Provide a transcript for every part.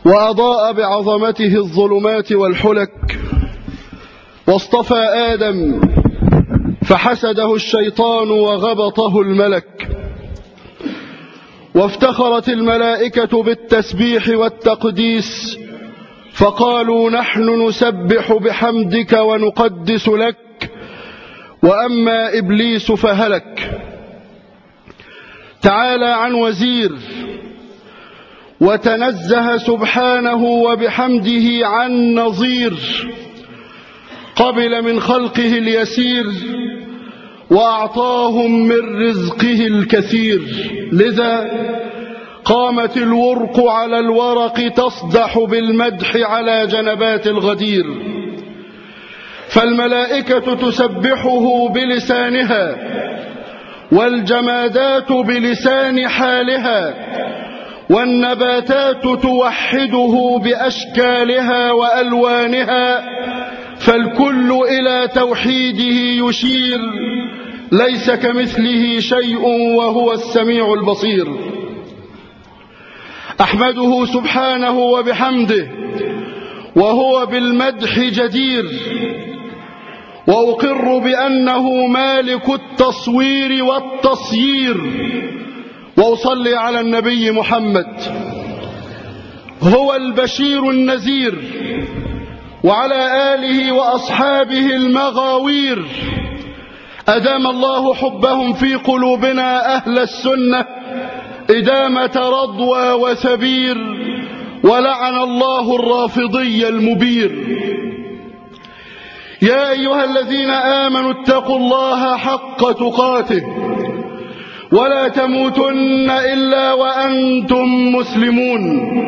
وأضاء بعظمته الظلمات والحلك، واصطفى آدم فحسده الشيطان وغبطه الملك، وافتخرت الملائكة بالتسبيح والتقديس فقالوا نحن نسبح بحمدك ونقدس لك، وأما إبليس فهلك. تعالى عن وزير، وتنزه سبحانه وبحمده عن نظير، قبل من خلقه اليسير وأعطاهم من رزقه الكثير، لذا قامت الورق على الورق تصدح بالمدح على جنبات الغدير، فالملائكة تسبحه بلسانها، والجمادات بلسان حالها، والنباتات توحده بأشكالها وألوانها، فالكل إلى توحيده يشير، ليس كمثله شيء وهو السميع البصير. أحمده سبحانه وبحمده وهو بالمدح جدير، وأقر بأنه مالك التصوير والتصيير، وأصلي على النبي محمد هو البشير النذير، وعلى آله وأصحابه المغاوير، أدام الله حبهم في قلوبنا أهل السنة إدامة رضوى وثبير، ولعن الله الرافضي المبير. يا أيها الذين آمنوا اتقوا الله حق تقاته ولا تموتن إلا وأنتم مسلمون.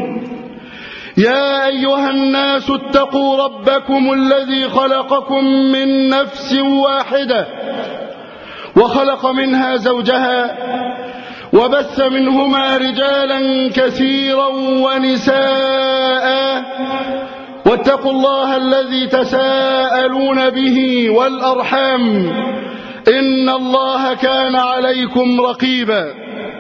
يا أيها الناس اتقوا ربكم الذي خلقكم من نفس واحدة وخلق منها زوجها وبث منهما رجالا كثيرا ونساء، واتقوا الله الذي تساءلون به والأرحام إن الله كان عليكم رقيبا.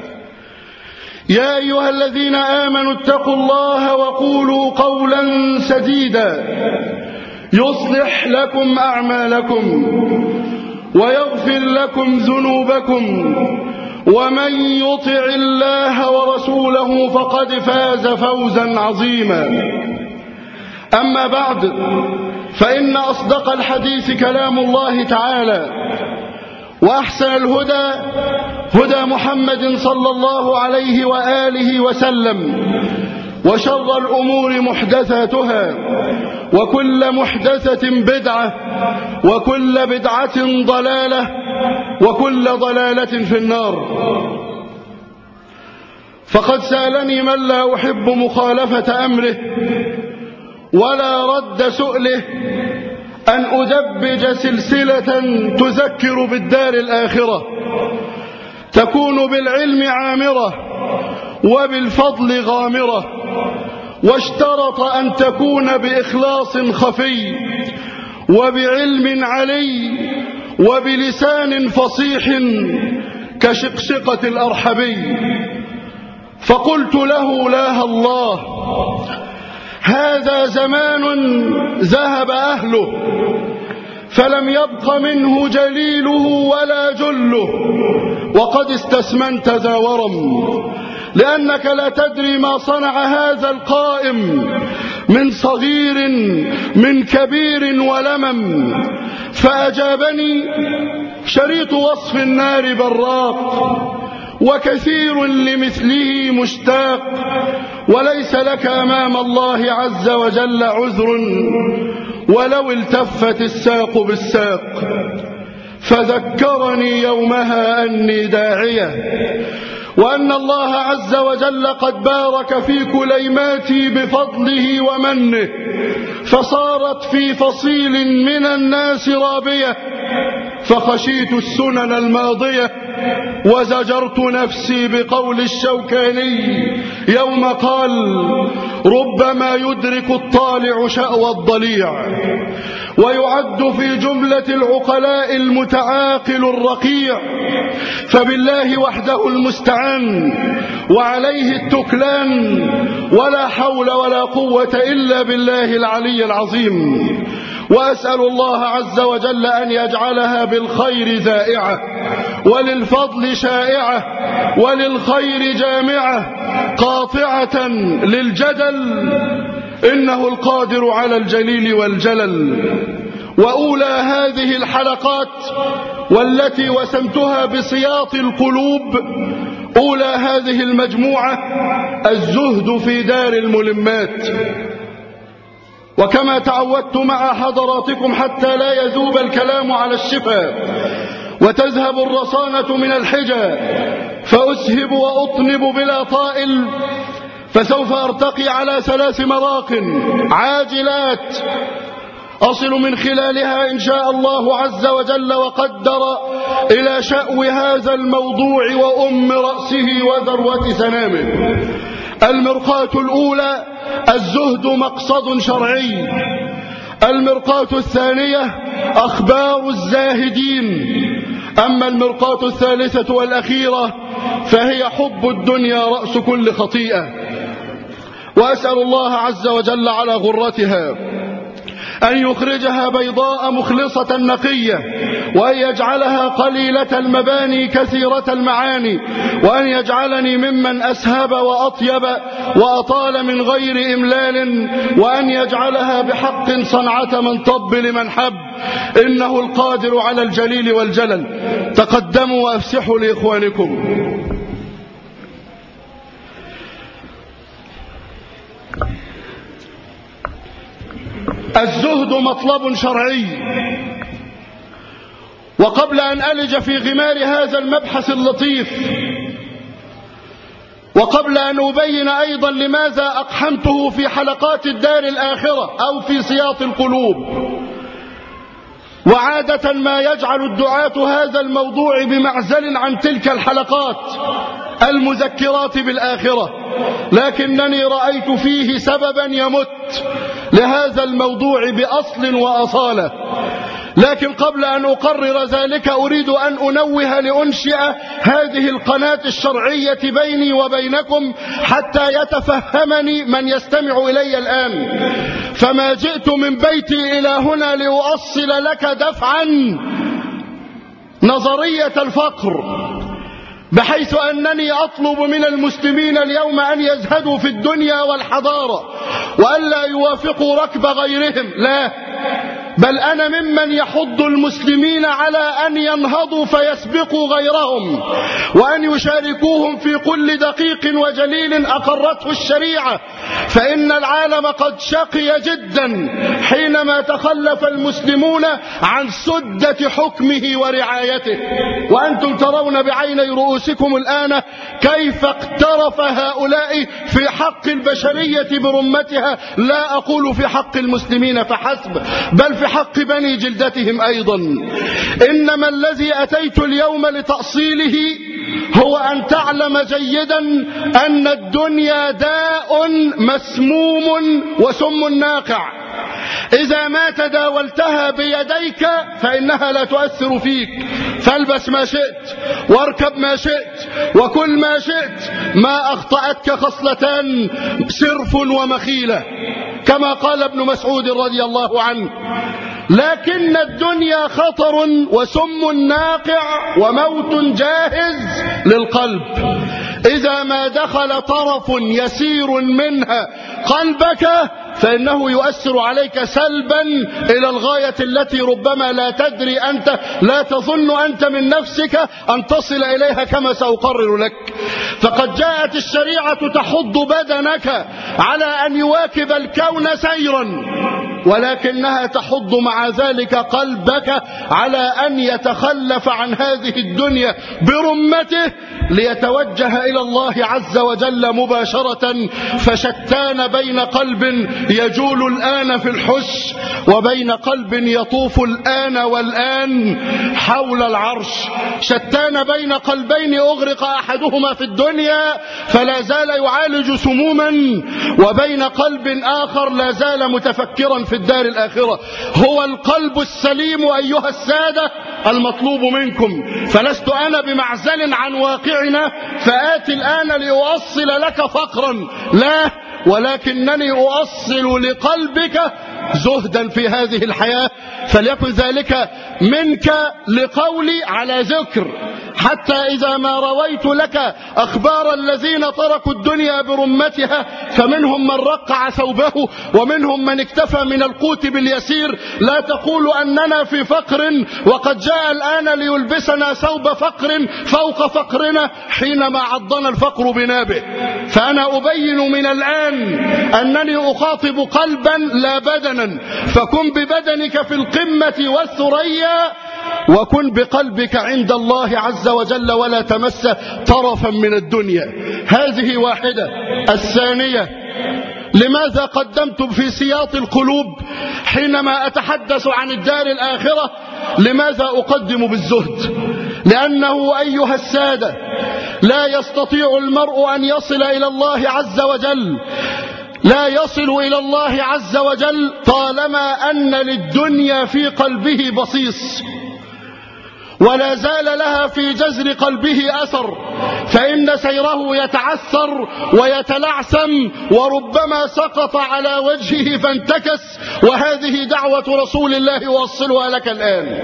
يا أيها الذين آمنوا اتقوا الله وقولوا قولا سديدا يصلح لكم أعمالكم ويغفر لكم ذنوبكم، ومن يطع الله ورسوله فقد فاز فوزا عظيما. أما بعد، فإن أصدق الحديث كلام الله تعالى، وأحسن الهدى هدى محمد صلى الله عليه وآله وسلم، وشر الأمور محدثاتها، وكل محدثة بدعة، وكل بدعة ضلالة، وكل ضلالة في النار. فقد سألني من لا أحب مخالفة أمره ولا رد سؤله أن أدبج سلسلة تذكر بالدار الآخرة، تكون بالعلم عامرة وبالفضل غامرة، واشترط أن تكون بإخلاص خفي وبعلم علي وبلسان فصيح كشقشقة الأرحبي. فقلت له: لا الله، هذا زمان ذهب أهله فلم يبق منه جليله ولا جله، وقد استسمنت ذا ورم، لأنك لا تدري ما صنع هذا القائم من صغير من كبير ولمم. فأجابني: شريط وصف النار براق، وكثير لمثله مشتاق، وليس لك أمام الله عز وجل عذر ولو التفت الساق بالساق. فذكرني يومها أني داعية، وأن الله عز وجل قد بارك في كليماتي بفضله ومنه، فصارت في فصيل من الناس رابية، فخشيت السنن الماضية وزجرت نفسي بقول الشوكاني يوم قال: ربما يدرك الطالع شأوى الضليع، ويعد في جملة العقلاء المتعاقل الرقيع، فبالله وحده المستعان، وعليه التكلان، ولا حول ولا قوة إلا بالله العلي العظيم. وأسأل الله عز وجل أن يجعلها بالخير ذائعة، وللفضل شائعة، وللخير جامعة، قاطعة للجدل، إنه القادر على الجليل والجلل. وأولى هذه الحلقات والتي وسمتها بسياط القلوب، أولى هذه المجموعة الزهد في دار الملمات. وكما تعودت مع حضراتكم حتى لا يذوب الكلام على الشفا وتذهب الرصانة من الحجى، فأسهب وأطنب بلا طائل، فسوف أرتقي على 3 مراق عاجلات أصل من خلالها إن شاء الله عز وجل وقدر إلى شأو هذا الموضوع وأم رأسه وذروة سنامه. المرقاة الأولى الزهد مقصد شرعي. المرقاة الثانية أخبار الزاهدين. أما المرقاة الثالثة والأخيرة فهي حب الدنيا رأس كل خطيئة. وأسأل الله عز وجل على غرتها أن يخرجها بيضاء مخلصة نقية، وأن يجعلها قليلة المباني كثيرة المعاني، وأن يجعلني ممن أسهب وأطيب وأطال من غير إملال، وأن يجعلها بحق صنعة من طب لمن حب، إنه القادر على الجليل والجلل. تقدموا وأفسحوا لإخوانكم. الزهد مطلب شرعي. وقبل أن ألج في غمار هذا المبحث اللطيف، وقبل أن أبين أيضا لماذا أقحمته في حلقات الدار الآخرة أو في سياط القلوب، وعادة ما يجعل الدعاة هذا الموضوع بمعزل عن تلك الحلقات المذكرات بالآخرة، لكنني رأيت فيه سببا يمت لهذا الموضوع بأصل وأصالة. لكن قبل أن أقرر ذلك أريد أن أنوه لأنشئ هذه القناة الشرعية بيني وبينكم حتى يتفهمني من يستمع إلي الآن. فما جئت من بيتي إلى هنا لأؤصل لك دفعا نظرية الفقر، بحيث أنني أطلب من المسلمين اليوم أن يزهدوا في الدنيا والحضارة وأن لا يوافقوا ركب غيرهم، لا، بل أنا ممن يحض المسلمين على أن ينهضوا فيسبقوا غيرهم، وأن يشاركوهم في كل دقيق وجليل أقرته الشريعة. فإن العالم قد شقي جدا حينما تخلف المسلمون عن سدة حكمه ورعايته، وأنتم ترون بعيني رؤوسكم الآن كيف اقترف هؤلاء في حق البشرية برمتها، لا أقول في حق المسلمين فحسب، بل في حق بني جلدتهم أيضا. إنما الذي أتيت اليوم لتأصيله هو أن تعلم جيدا أن الدنيا داء مسموم وسم ناقع. إذا ما تداولتها بيديك فإنها لا تؤثر فيك، فالبس ما شئت واركب ما شئت وكل ما شئت، ما أخطأتك خصلتان: سرف ومخيلة، كما قال ابن مسعود رضي الله عنه. لكن الدنيا خطر وسم ناقع وموت جاهز للقلب. إذا ما دخل طرف يسير منها قلبك فإنه يؤثر عليك سلبا إلى الغاية التي ربما لا تدري أنت، لا تظن أنت من نفسك أن تصل إليها كما سأقرر لك. فقد جاءت الشريعة تحض بدنك على أن يواكب الكون سيرا، ولكنها تحض مع ذلك قلبك على أن يتخلف عن هذه الدنيا برمته ليتوجه إلى الله عز وجل مباشرة. فشتان بين قلب يجول الآن في الحش وبين قلب يطوف الآن والآن حول العرش، شتان بين قلبين أغرق أحدهما في الدنيا فلا زال يعالج سموما، وبين قلب آخر لا زال متفكرا في الدار الآخرة. هو القلب السليم أيها السادة المطلوب منكم، فلست أنا بمعزل عن واقعنا فآتي الآن لأؤصل لك فقرا، لا، ولكنني أؤصل لقلبك زهدا في هذه الحياة، فليكن ذلك منك لقولي على ذكر، حتى إذا ما رويت لك أخبار الذين تركوا الدنيا برمتها فمنهم من رقع ثوبه ومنهم من اكتفى من القوت باليسير، لا تقول أننا في فقر وقد جاء الآن ليلبسنا ثوب فقر فوق فقرنا حينما عضنا الفقر بنابه. فأنا أبين من الآن أنني أخاطب قلبا لا بدنا، فكن ببدنك في القمة والثريا وكن بقلبك عند الله عز وجل ولا تمس طرفا من الدنيا. هذه واحدة. الثانية، لماذا قدمت في سياط القلوب حينما أتحدث عن الدار الآخرة لماذا أقدم بالزهد؟ لأنه أيها السادة لا يستطيع المرء أن يصل إلى الله عز وجل، لا يصل إلى الله عز وجل طالما أن للدنيا في قلبه بصيص ولا زال لها في جزر قلبه أثر، فإن سيره يتعثر ويتلعثم وربما سقط على وجهه فانتكس، وهذه دعوة رسول الله يوصلها لك الآن.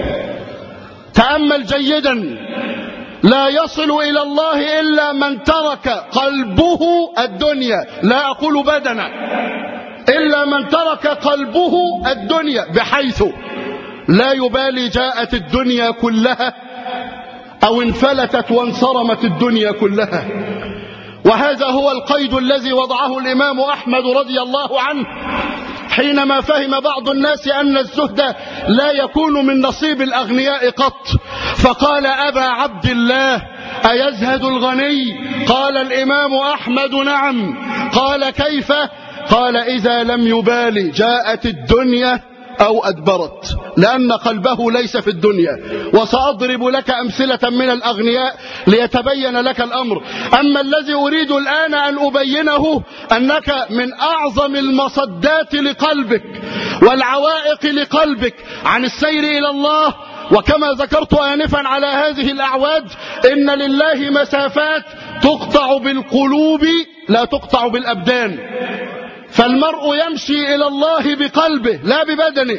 تأمل جيدا، لا يصل إلى الله إلا من ترك قلبه الدنيا، لا أقول بدنا، إلا من ترك قلبه الدنيا، بحيث لا يبالي جاءت الدنيا كلها أو انفلتت وانصرمت الدنيا كلها. وهذا هو القيد الذي وضعه الإمام أحمد رضي الله عنه حينما فهم بعض الناس أن الزهد لا يكون من نصيب الأغنياء قط، فقال: أبا عبد الله أيزهد الغني؟ قال الإمام أحمد: نعم. قال: كيف؟ قال: إذا لم يبالي جاءت الدنيا أو أدبرت، لأن قلبه ليس في الدنيا. وسأضرب لك أمثلة من الأغنياء ليتبين لك الأمر. أما الذي أريد الآن أن أبينه أنك من أعظم المصدات لقلبك والعوائق لقلبك عن السير إلى الله، وكما ذكرت آنفا على هذه الأعواد إن لله مسافات تقطع بالقلوب لا تقطع بالأبدان، فالمرء يمشي إلى الله بقلبه لا ببدنه،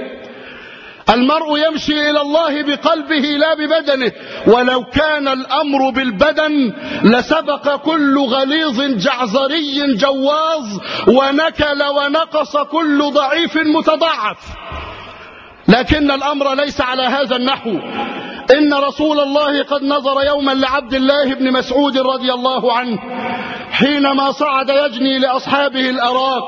المرء يمشي إلى الله بقلبه لا ببدنه. ولو كان الأمر بالبدن لسبق كل غليظ جعزري جواظ ونكل ونقص كل ضعيف متضعف، لكن الأمر ليس على هذا النحو. إن رسول الله قد نظر يوما لعبد الله بن مسعود رضي الله عنه حينما صعد يجني لأصحابه الأراك،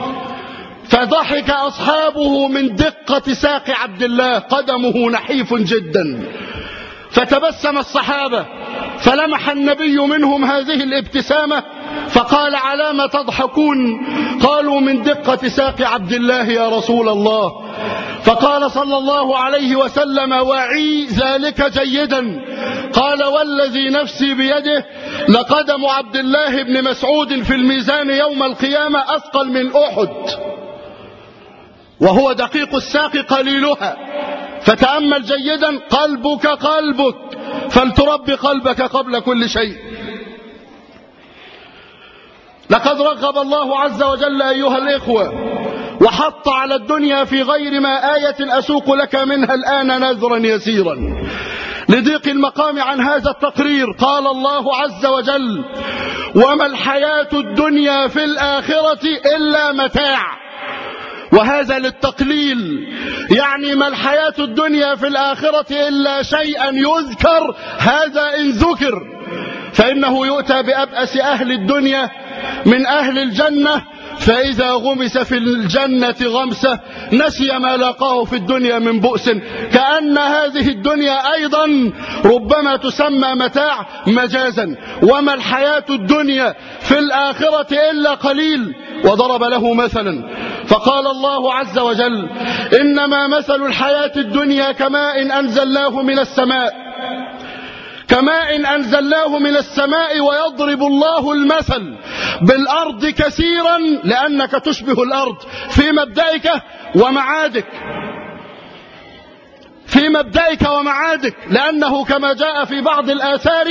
فضحك أصحابه من دقة ساق عبد الله، قدمه نحيف جدا، فتبسم الصحابة فلمح النبي منهم هذه الابتسامة فقال: على ما تضحكون؟ قالوا: من دقة ساق عبد الله يا رسول الله. فقال صلى الله عليه وسلم: وعي ذلك جيدا. قال: والذي نفسي بيده لقدم عبد الله بن مسعود في الميزان يوم القيامة أثقل من أحد، وهو دقيق الساق قليلها. فتأمل جيدا، قلبك قلبك، فلترب قلبك قبل كل شيء. لقد رغب الله عز وجل أيها الإخوة وحط على الدنيا في غير ما آية أسوق لك منها الآن نذرا يسيرا لضيق المقام عن هذا التقرير. قال الله عز وجل: وما الحياة الدنيا في الآخرة إلا متاع، وهذا للتقليل، يعني ما الحياة الدنيا في الآخرة إلا شيئا يذكر، هذا إن ذكر، فإنه يؤتى بأبأس أهل الدنيا من أهل الجنة، فإذا غمس في الجنة غمسة نسي ما لاقاه في الدنيا من بؤس، كأن هذه الدنيا أيضا ربما تسمى متاع مجازا. وما الحياة الدنيا في الآخرة إلا قليل. وضرب له مثلا فقال الله عز وجل: إنما مثل الحياة الدنيا كماء أنزلناه من السماء ويضرب الله المثل بالأرض كثيرا لأنك تشبه الأرض في مبدئك ومعادك، لأنه كما جاء في بعض الآثار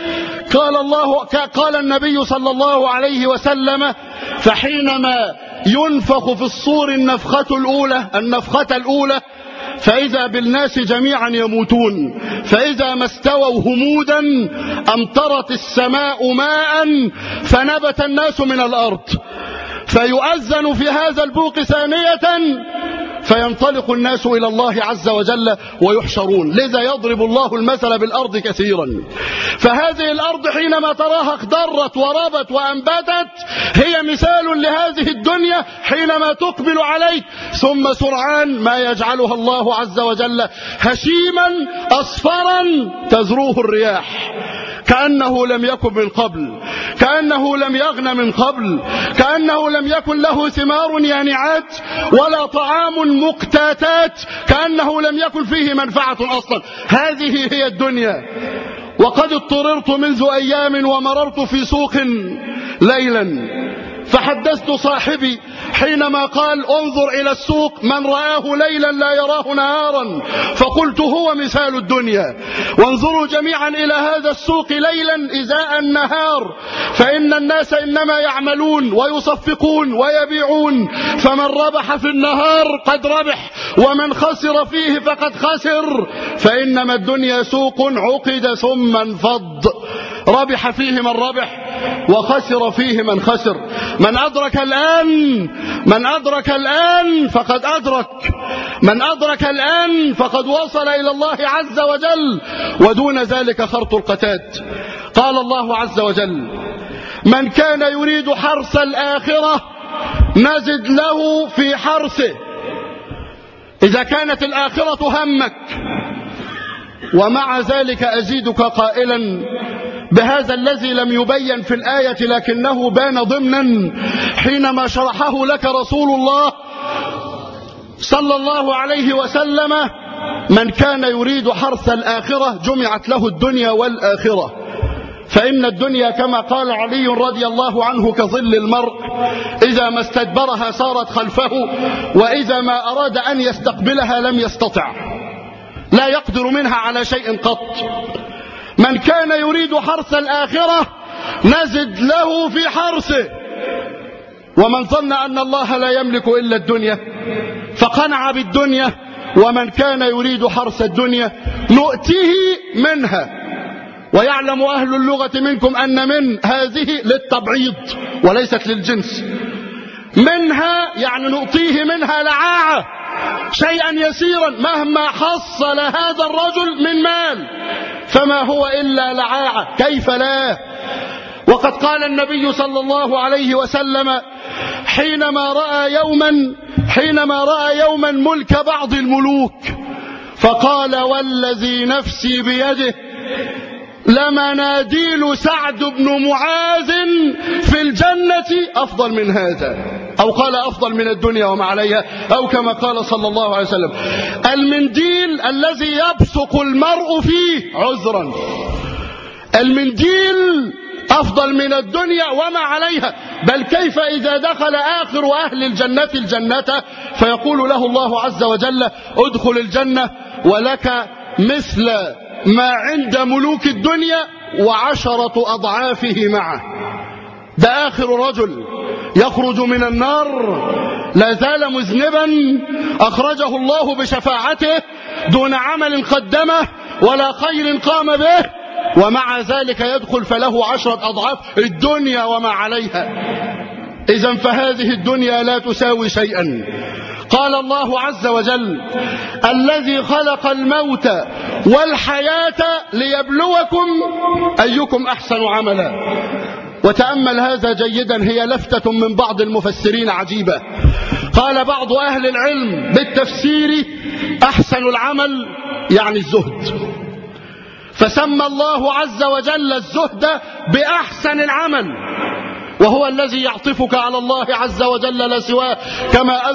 قال النبي صلى الله عليه وسلم: فحينما ينفخ في الصور النفخة الأولى فإذا بالناس جميعا يموتون، فإذا ما استووا همودا أمطرت السماء ماء فنبت الناس من الأرض، فيؤذن في هذا البوق ثانية فينطلق الناس إلى الله عز وجل ويحشرون. لذا يضرب الله المثل بالأرض كثيرا. فهذه الأرض حينما تراها اخضرت وربت وأنبتت هي مثال لهذه الدنيا حينما تقبل عليك، ثم سرعان ما يجعلها الله عز وجل هشيما أصفرا تذروه الرياح، كأنه لم يكن من قبل، كأنه لم يغن من قبل، كأنه لم يكن له ثمار يانعات ولا طعام مقتاتات، كأنه لم يكن فيه منفعة أصلا. هذه هي الدنيا. وقد اضطررت منذ أيام ومررت في سوق ليلا فحدثت صاحبي حينما قال: انظر إلى السوق، من رآه ليلا لا يراه نهارا، فقلت: هو مثال الدنيا. وانظروا جميعا إلى هذا السوق ليلا إزاء النهار، فإن الناس إنما يعملون ويصفقون ويبيعون، فمن ربح في النهار قد ربح، ومن خسر فيه فقد خسر، فإنما الدنيا سوق عقد ثم انفض، ربح فيه من ربح وخسر فيه من خسر. من أدرك الآن فقد أدرك، من أدرك الآن فقد وصل إلى الله عز وجل، ودون ذلك خرط القتاد. قال الله عز وجل: من كان يريد حرث الآخرة نزد له في حرثه. إذا كانت الآخرة همك، ومع ذلك أزيدك قائلا بهذا الذي لم يبين في الآية لكنه بان ضمنا حينما شرحه لك رسول الله صلى الله عليه وسلم: من كان يريد حرث الآخرة جمعت له الدنيا والآخرة، فإن الدنيا كما قال علي رضي الله عنه كظل المرء، إذا ما استدبرها صارت خلفه، وإذا ما أراد أن يستقبلها لم يستطع، لا يقدر منها على شيء قط. من كان يريد حرث الآخرة نزد له في حرثه. ومن ظن أن الله لا يملك إلا الدنيا فقنع بالدنيا، ومن كان يريد حرث الدنيا نؤتيه منها. ويعلم أهل اللغة منكم أن من هذه للتبعيض وليست للجنس. منها يعني نؤتيه منها لعاعة، شيئا يسيرا، مهما حصل هذا الرجل من مال فما هو إلا لعاعة، كيف لا؟ وقد قال النبي صلى الله عليه وسلم حينما رأى يوما ملك بعض الملوك فقال: والذي نفسي بيده لمناديل سعد بن معاذ في الجنة أفضل من هذا، أو قال أفضل من الدنيا وما عليها، أو كما قال صلى الله عليه وسلم: المنديل الذي يبصق المرء فيه عذرا، المنديل أفضل من الدنيا وما عليها. بل كيف إذا دخل آخر أهل الجنة الجنة فيقول له الله عز وجل: ادخل الجنة ولك مثل ما عند ملوك الدنيا و10 أضعافه معه. ده آخر رجل يخرج من النار لا زال مذنبا أخرجه الله بشفاعته دون عمل قدمه ولا خير قام به، ومع ذلك يدخل فله 10 أضعاف الدنيا وما عليها. إذن فهذه الدنيا لا تساوي شيئا. قال الله عز وجل: الذي خلق الموت والحياة ليبلوكم أيكم أحسن عملا. وتأمل هذا جيدا، هي لفتة من بعض المفسرين عجيبة. قال بعض أهل العلم بالتفسير: أحسن العمل يعني الزهد، فسمى الله عز وجل الزهد بأحسن العمل. وهو الذي يعطفك على الله عز وجل لا سواه، كما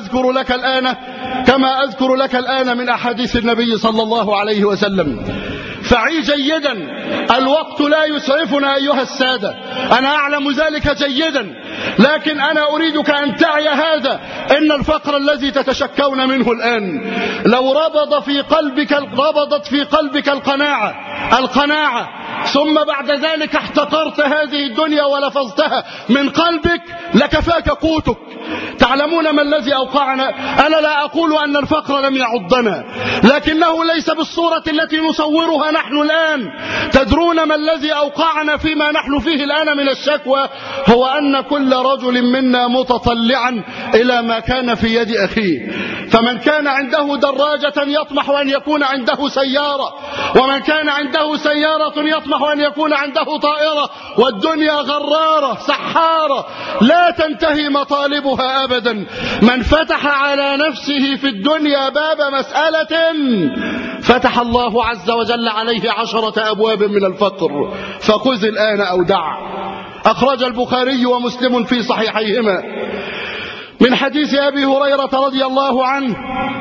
أذكر لك الآن من أحاديث النبي صلى الله عليه وسلم. فعي جيدا، الوقت لا يسعفنا أيها السادة، أنا أعلم ذلك جيدا، لكن أنا أريدك أن تعي هذا، إن الفقر الذي تتشكون منه الآن لو ربضت في قلبك القناعة ثم بعد ذلك احتقرت هذه الدنيا ولفظتها من قلبك لكفاك قوتك. تعلمون ما الذي أوقعنا؟ أنا لا أقول أن الفقر لم يعضنا، لكنه ليس بالصورة التي نصورها نحن الآن. تدرون ما الذي أوقعنا فيما نحن فيه الآن من الشكوى؟ هو أن كل رجل منا متطلعا إلى ما كان في يد أخيه، فمن كان عنده دراجة يطمح أن يكون عنده سيارة، ومن كان عنده سيارة يطمح أن يكون عنده طائرة، والدنيا غرارة سحارة لا تنتهي مطالبها أبدا. من فتح على نفسه في الدنيا باب مسألة فتح الله عز وجل عليه 10 أبواب من الفقر، فخذ الآن أو دع. أخرج البخاري ومسلم في صحيحيهما من حديث أبي هريرة رضي الله عنه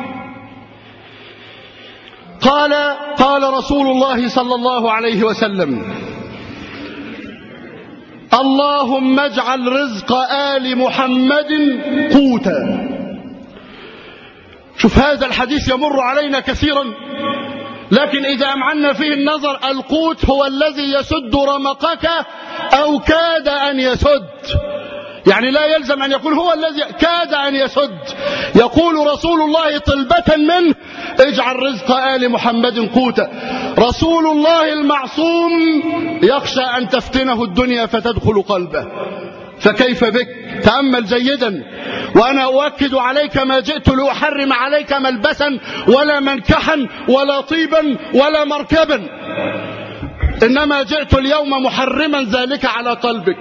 قال رسول الله صلى الله عليه وسلم: اللهم اجعل رزق آل محمد قوتا. شوف هذا الحديث يمر علينا كثيرا، لكن إذا أمعنا فيه النظر، القوت هو الذي يسد رمقك أو كاد أن يسد، يعني لا يلزم أن يكون هو الذي كاد أن يسد. يقول رسول الله طلبة منه: اجعل رزق آل محمد قوتا. رسول الله المعصوم يخشى أن تفتنه الدنيا فتدخل قلبه، فكيف بك؟ تأمل جيدا. وأنا أؤكد عليك ما جئت لأحرم عليك ملبسا ولا منكحا ولا طيبا ولا مركبا، إنما جئت اليوم محرما ذلك على قلبك.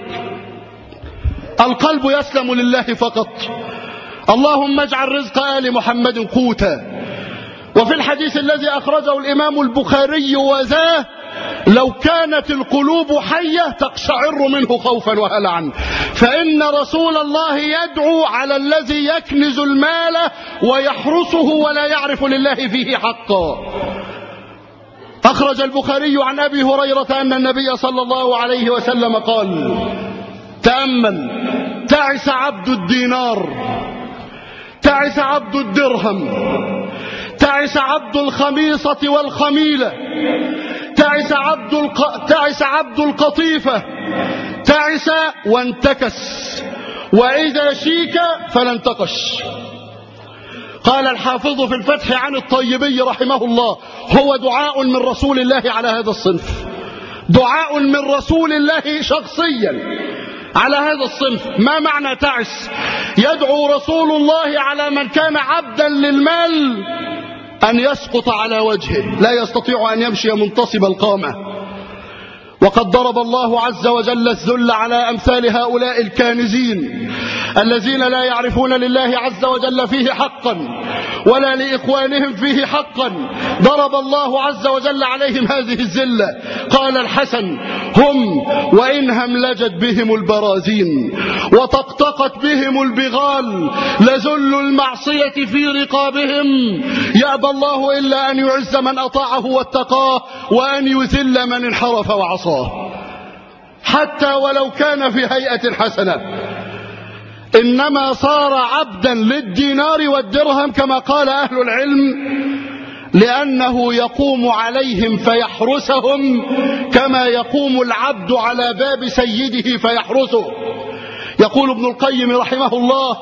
القلب يسلم لله فقط. اللهم اجعل رزق آل محمد قوتا. وفي الحديث الذي أخرجه الإمام البخاري وذاه: لو كانت القلوب حية تقشعر منه خوفا وهلعا، فإن رسول الله يدعو على الذي يكنز المال ويحرسه ولا يعرف لله فيه حقا. أخرج البخاري عن أبي هريرة أن النبي صلى الله عليه وسلم قال: تأمل، تعس عبد الدينار، تعس عبد الدرهم، تعس عبد الخميصة والخميلة، تعس عبد القطيفة، تعس وانتكس، وإذا شيك فلا انتقش. قال الحافظ في الفتح عن الطيبي رحمه الله: هو دعاء من رسول الله على هذا الصنف، دعاء من رسول الله شخصيا على هذا الصنف. ما معنى تعس؟ يدعو رسول الله على من كان عبدا للمال أن يسقط على وجهه، لا يستطيع أن يمشي منتصب القامة. وقد ضرب الله عز وجل الذل على أمثال هؤلاء الكانزين الذين لا يعرفون لله عز وجل فيه حقا ولا لإخوانهم فيه حقا. ضرب الله عز وجل عليهم هذه الذلة. قال الحسن: هم وإن هملجت بهم البرازين وطقطقت بهم البغال لذل المعصية في رقابهم، يأبى الله إلا أن يعز من أطاعه واتقاه وأن يذل من انحرف وعصاه، حتى ولو كان في هيئة حسنة. إنما صار عبدا للدينار والدرهم كما قال أهل العلم، لأنه يقوم عليهم فيحرسهم كما يقوم العبد على باب سيده فيحرسه. يقول ابن القيم رحمه الله: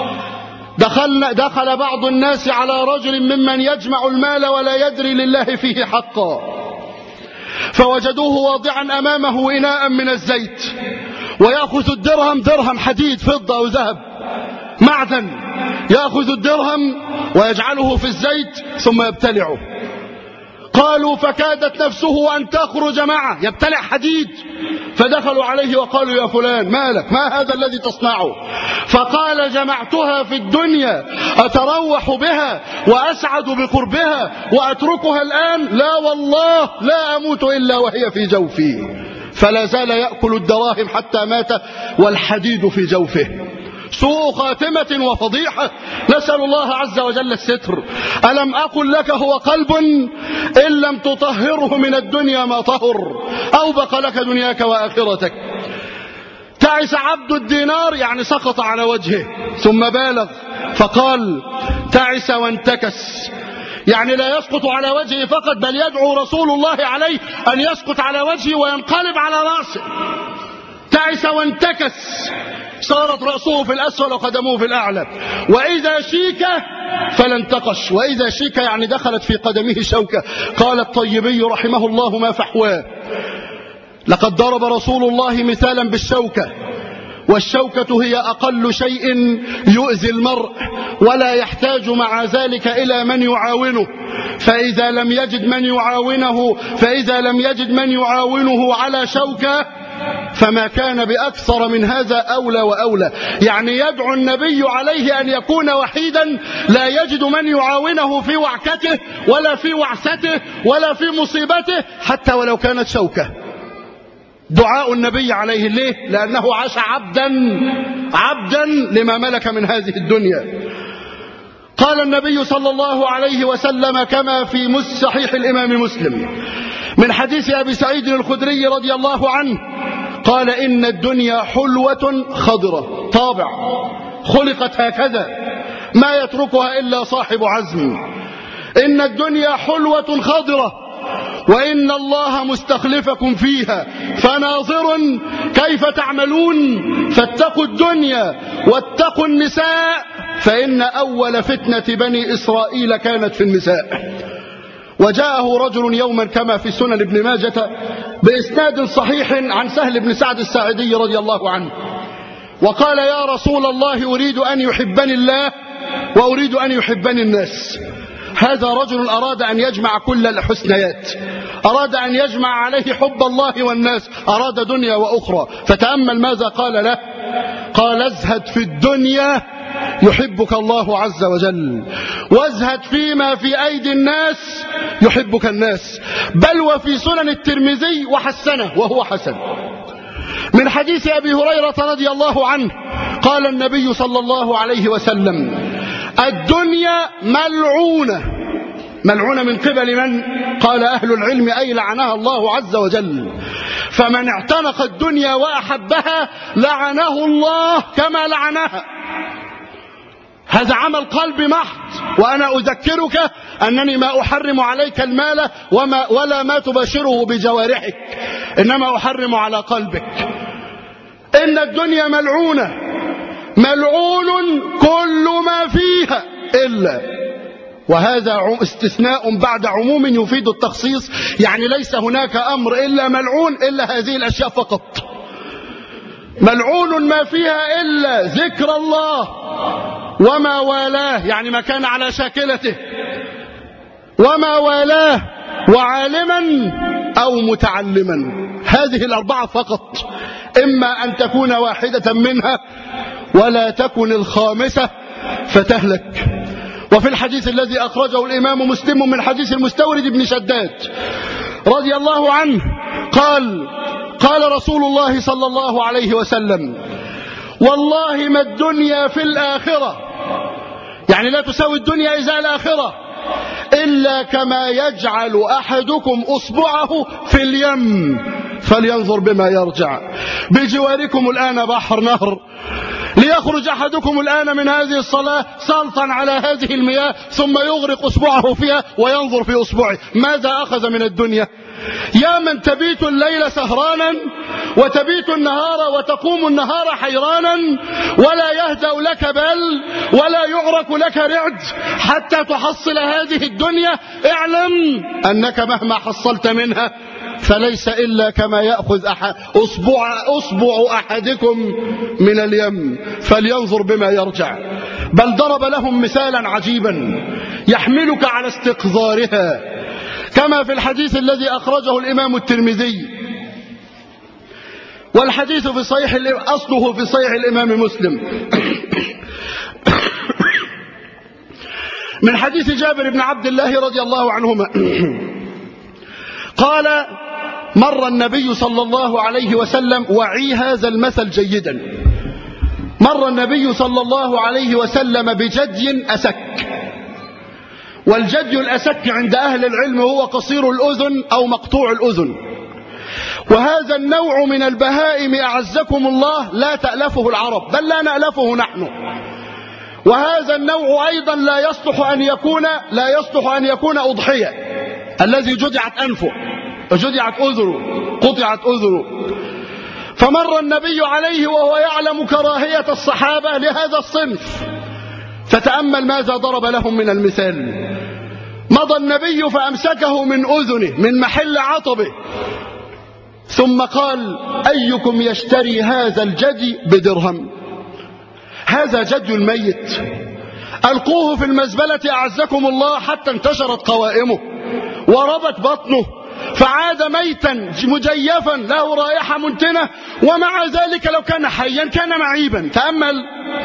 دخل بعض الناس على رجل ممن يجمع المال ولا يدري لله فيه حقا، فوجدوه واضعا أمامه إناء من الزيت، ويأخذ الدرهم، درهم حديد فضة أو ذهب معدن، يأخذ الدرهم ويجعله في الزيت ثم يبتلعه. قالوا: فكادت نفسه أن تخرج معه، يبتلع حديد. فدخلوا عليه وقالوا: يا فلان مالك، ما هذا الذي تصنعه؟ فقال: جمعتها في الدنيا أتروح بها وأسعد بقربها وأتركها الآن؟ لا والله لا أموت إلا وهي في جوفي. فلا زال يأكل الدراهم حتى مات والحديد في جوفه. سوء خاتمة وفضيحة، نسأل الله عز وجل الستر. ألم أقل لك هو قلب إن لم تطهره من الدنيا ما طهر، أوبق لك دنياك وآخرتك. تعس عبد الدينار، يعني سقط على وجهه، ثم بالغ فقال تعس وانتكس، يعني لا يسقط على وجهه فقط، بل يدعو رسول الله عليه أن يسقط على وجهه وينقلب على رأسه. تعس وانتكس، صارت رأسه في الأسفل وقدمه في الأعلى. وإذا شيك فلا انتقش، وإذا شيك يعني دخلت في قدمه شوكة. قال الطيبي رحمه الله ما فحواه: لقد ضرب رسول الله مثالا بالشوكة، والشوكة هي أقل شيء يؤذي المرء، ولا يحتاج مع ذلك إلى من يعاونه، فإذا لم يجد من يعاونه على شوكة فما كان بأكثر من هذا أولى وأولى. يعني يدعو النبي عليه أن يكون وحيدا لا يجد من يعاونه في وعكته ولا في وعثته ولا في مصيبته، حتى ولو كانت شوكة. دعاء النبي عليه ليه؟ لأنه عاش عبدا لما ملك من هذه الدنيا. قال النبي صلى الله عليه وسلم كما في صحيح الإمام مسلم من حديث أبي سعيد الخدري رضي الله عنه قال: إن الدنيا حلوة خضرة، طابع خلقت هكذا ما يتركها إلا صاحب عزم. إن الدنيا حلوة خضرة وإن الله مستخلفكم فيها فناظر كيف تعملون، فاتقوا الدنيا واتقوا النساء، فإن أول فتنة بني إسرائيل كانت في النساء. وجاءه رجل يوما كما في سنن ابن ماجة بإسناد صحيح عن سهل بن سعد الساعدي رضي الله عنه، وقال: يا رسول الله، أريد أن يحبني الله وأريد أن يحبني الناس. هذا رجل أراد أن يجمع كل الحسنيات، أراد أن يجمع عليه حب الله والناس، أراد دنيا وأخرى. فتأمل ماذا قال له. قال: ازهد في الدنيا يحبك الله عز وجل، وازهد فيما في أيدي الناس يحبك الناس. بل وفي سنن الترمذي وحسنه وهو حسن من حديث أبي هريرة رضي الله عنه قال النبي صلى الله عليه وسلم: الدنيا ملعونة. ملعونة من قبل من؟ قال أهل العلم أي لعنها الله عز وجل. فمن اعتنق الدنيا وأحبها لعنه الله كما لعنها. هذا عمل قلب محض. وأنا أذكرك أنني ما أحرم عليك المال ولا ما تباشره بجوارحك، إنما أحرم على قلبك. إن الدنيا ملعونة، ملعون كل ما فيها إلا، وهذا استثناء بعد عموم يفيد التخصيص، يعني ليس هناك أمر إلا ملعون إلا هذه الأشياء فقط. ملعون ما فيها إلا ذكر الله وما والاه، يعني ما كان على شاكلته، وما والاه، وعالما أو متعلما. هذه الأربعة فقط، إما أن تكون واحدة منها ولا تكن الخامسة فتهلك. وفي الحديث الذي أخرجه الإمام مسلم من حديث المستورد بن شداد رضي الله عنه قال رسول الله صلى الله عليه وسلم: والله ما الدنيا في الآخرة، يعني لا تساوي الدنيا إزاء الآخرة، إلا كما يجعل أحدكم أصبعه في اليم فلينظر بما يرجع. بجواركم الآن بحر نهر، ليخرج أحدكم الآن من هذه الصلاة سلطا على هذه المياه ثم يغرق أصبعه فيها وينظر في أصبعه، ماذا أخذ من الدنيا؟ يا من تبيت الليل سهرانا وتبيت النهار وتقوم النهار حيرانا، ولا يهدأ لك بل ولا يعرك لك رعد حتى تحصل هذه الدنيا، اعلم أنك مهما حصلت منها فليس إلا كما يأخذ أصبع أحدكم من اليم فلينظر بما يرجع. بل ضرب لهم مثالا عجيبا يحملك على استقذارها، كما في الحديث الذي أخرجه الإمام الترمذي، والحديث في صحيح أصله في صحيح الإمام مسلم من حديث جابر بن عبد الله رضي الله عنهما قال: مر النبي صلى الله عليه وسلم، وعي هذا المثل جيدا، مر النبي صلى الله عليه وسلم بجدي أسك، والجدي الأسك عند أهل العلم هو قصير الأذن أو مقطوع الأذن، وهذا النوع من البهائم أعزكم الله لا تألفه العرب، بل لا نألفه نحن. وهذا النوع أيضا لا يصلح أن يكون أضحية، الذي جدعت أنفه وجدعت أذنه قطعت أذنه. فمر النبي عليه وهو يعلم كراهية الصحابة لهذا الصنف، فتأمل ماذا ضرب لهم من المثال. مضى النبي فأمسكه من أذنه من محل عطبه، ثم قال: أيكم يشتري هذا الجدي بدرهم؟ هذا جدي الميت، ألقوه في المزبلة أعزكم الله حتى انتشرت قوائمه وربت بطنه، فعاد ميتا مجيفا له رائحة منتنة، ومع ذلك لو كان حيا كان معيبا. تأمل،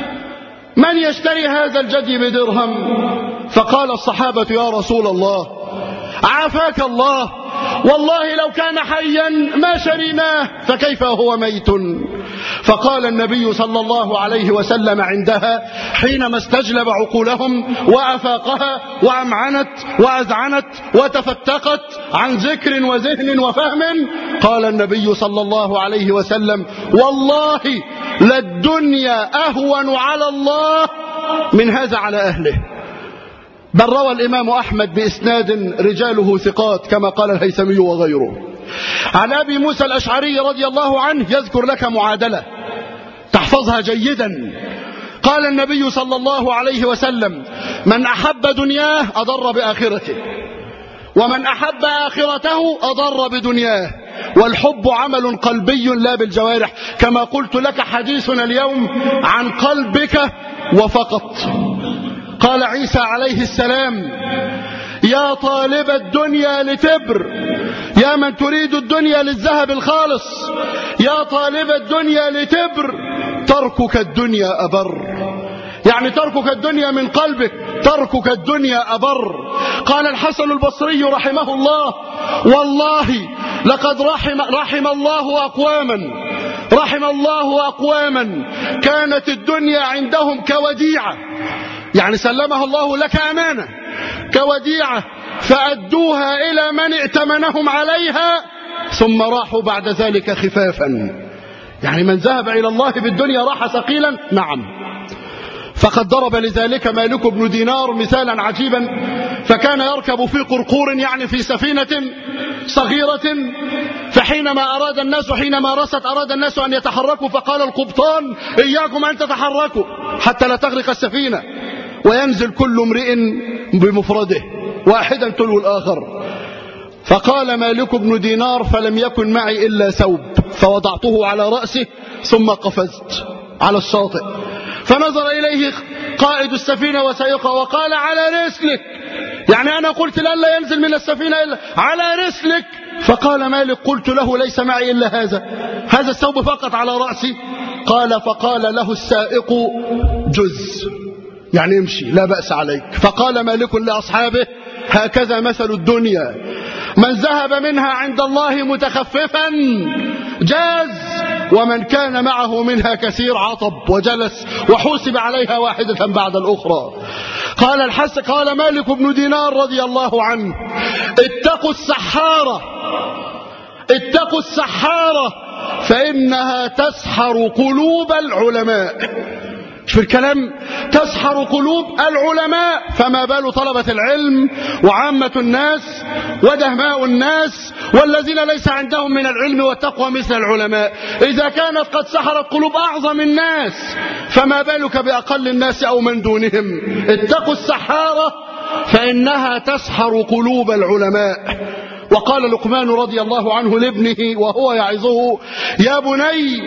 من يشتري هذا الجدي بدرهم؟ فقال الصحابة: يا رسول الله عافاك الله، والله لو كان حيا ما شريناه، فكيف هو ميت؟ فقال النبي صلى الله عليه وسلم عندها حينما استجلب عقولهم وأفاقها وأمعنت وأذعنت وتفتقت عن ذكر وذهن وفهم، قال النبي صلى الله عليه وسلم: والله للدنيا أهون على الله من هذا على أهله. بل روى الإمام أحمد بإسناد رجاله ثقات كما قال الهيثمي وغيره عن أبي موسى الأشعري رضي الله عنه، يذكر لك معادلة تحفظها جيدا. قال النبي صلى الله عليه وسلم: من أحب دنياه أضر بآخرته، ومن أحب آخرته أضر بدنياه، والحب عمل قلبي لا بالجوارح، كما قلت لك حديثنا اليوم عن قلبك وفقط. قال عيسى عليه السلام: يا طالب الدنيا لتبر، يا من تريد الدنيا للذهب الخالص، يا طالب الدنيا لتبر، تركك الدنيا أبر. يعني تركك الدنيا من قلبك، تركك الدنيا أبر. قال الحسن البصري رحمه الله: والله لقد رحم الله أقواما كانت الدنيا عندهم كوديعة، يعني سلمها الله لك أمانة كوديعة، فأدوها إلى من ائتمنهم عليها ثم راحوا بعد ذلك خفافا. يعني من ذهب إلى الله بالدنيا راح ثقيلا. نعم، فقد ضرب لذلك مالك بن دينار مثالا عجيبا، فكان يركب في قرقور، يعني في سفينة صغيرة، فحينما أراد الناس أن يتحركوا، فقال القبطان: إياكم أن تتحركوا حتى لا تغرق السفينة، وينزل كل امرئ بمفرده واحدا تلو الآخر. فقال مالك بن دينار: فلم يكن معي إلا ثوب، فوضعته على رأسه ثم قفزت على الشاطئ، فنظر إليه قائد السفينة وسيقه وقال: على رسلك، يعني أنا قلت لألا ينزل من السفينة إلا على رسلك. فقال مالك: قلت له ليس معي إلا هذا الثوب فقط على رأسي. فقال له السائق: جز، يعني امشي لا بأس عليك. فقال مالك لأصحابه: هكذا مثل الدنيا، من ذهب منها عند الله متخففا جاز، ومن كان معه منها كثير عطب وجلس وحوسب عليها واحدة بعد الأخرى. قال مالك بن دينار رضي الله عنه: اتقوا السحارة فإنها تسحر قلوب العلماء. شوف الكلام، تسحر قلوب العلماء، فما بال طلبة العلم وعامة الناس ودهماء الناس والذين ليس عندهم من العلم والتقوى مثل العلماء. إذا كانت قد سحرت قلوب أعظم الناس، فما بالك بأقل الناس أو من دونهم. اتقوا السحارة فإنها تسحر قلوب العلماء. وقال لقمان رضي الله عنه لابنه وهو يعظه: يا بني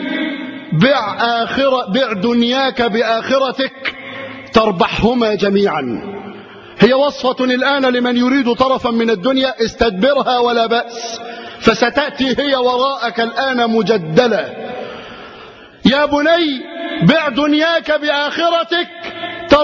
بع دنياك بآخرتك تربحهما جميعا. هي وصفة الآن لمن يريد طرفا من الدنيا: استدبرها ولا بأس، فستأتي هي وراءك الآن مجدلة. يا بني بع دنياك بآخرتك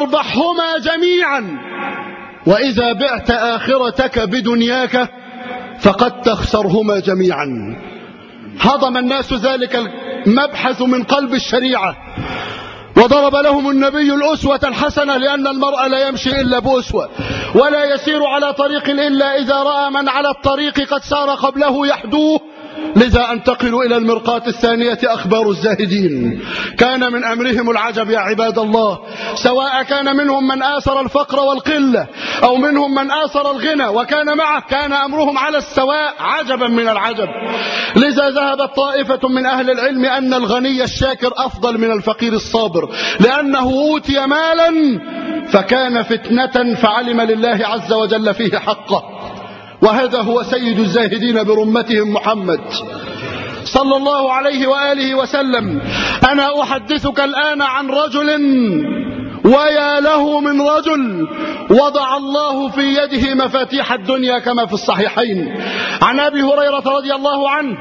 تربحهما جميعا، وإذا بعت آخرتك بدنياك فقد تخسرهما جميعا. هضم الناس ذلك المبحث من قلب الشريعة، وضرب لهم النبي الأسوة الحسنة، لأن المرء لا يمشي إلا بأسوة، ولا يسير على طريق إلا إذا رأى من على الطريق قد سار قبله يحدوه. لذا أنتقل إلى المرقاة الثانية، أخبار الزاهدين. كان من أمرهم العجب يا عباد الله، سواء كان منهم من آثر الفقر والقلة أو منهم من آثر الغنى وكان معه، كان أمرهم على السواء، عجبا من العجب. لذا ذهبت طائفة من أهل العلم أن الغني الشاكر أفضل من الفقير الصابر، لأنه أوتي مالا فكان فتنة فعلم لله عز وجل فيه حقه. وهذا هو سيد الزاهدين برمتهم محمد صلى الله عليه وآله وسلم. أنا أحدثك الآن عن رجل، ويا له من رجل وضع الله في يده مفاتيح الدنيا كما في الصحيحين. عن أبي هريرة رضي الله عنه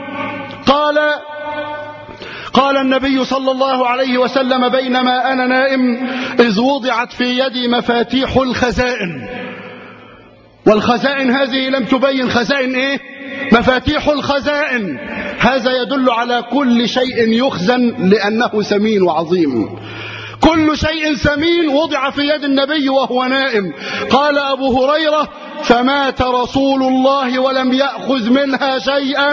قال النبي صلى الله عليه وسلم: بينما أنا نائم إذ وضعت في يدي مفاتيح الخزائن. والخزائن هذه لم تبين خزائن إيه؟ مفاتيح الخزائن. هذا يدل على كل شيء يخزن لأنه ثمين وعظيم. كل شيء ثمين وضع في يد النبي وهو نائم. قال أبو هريرة: فمات رسول الله ولم يأخذ منها شيئا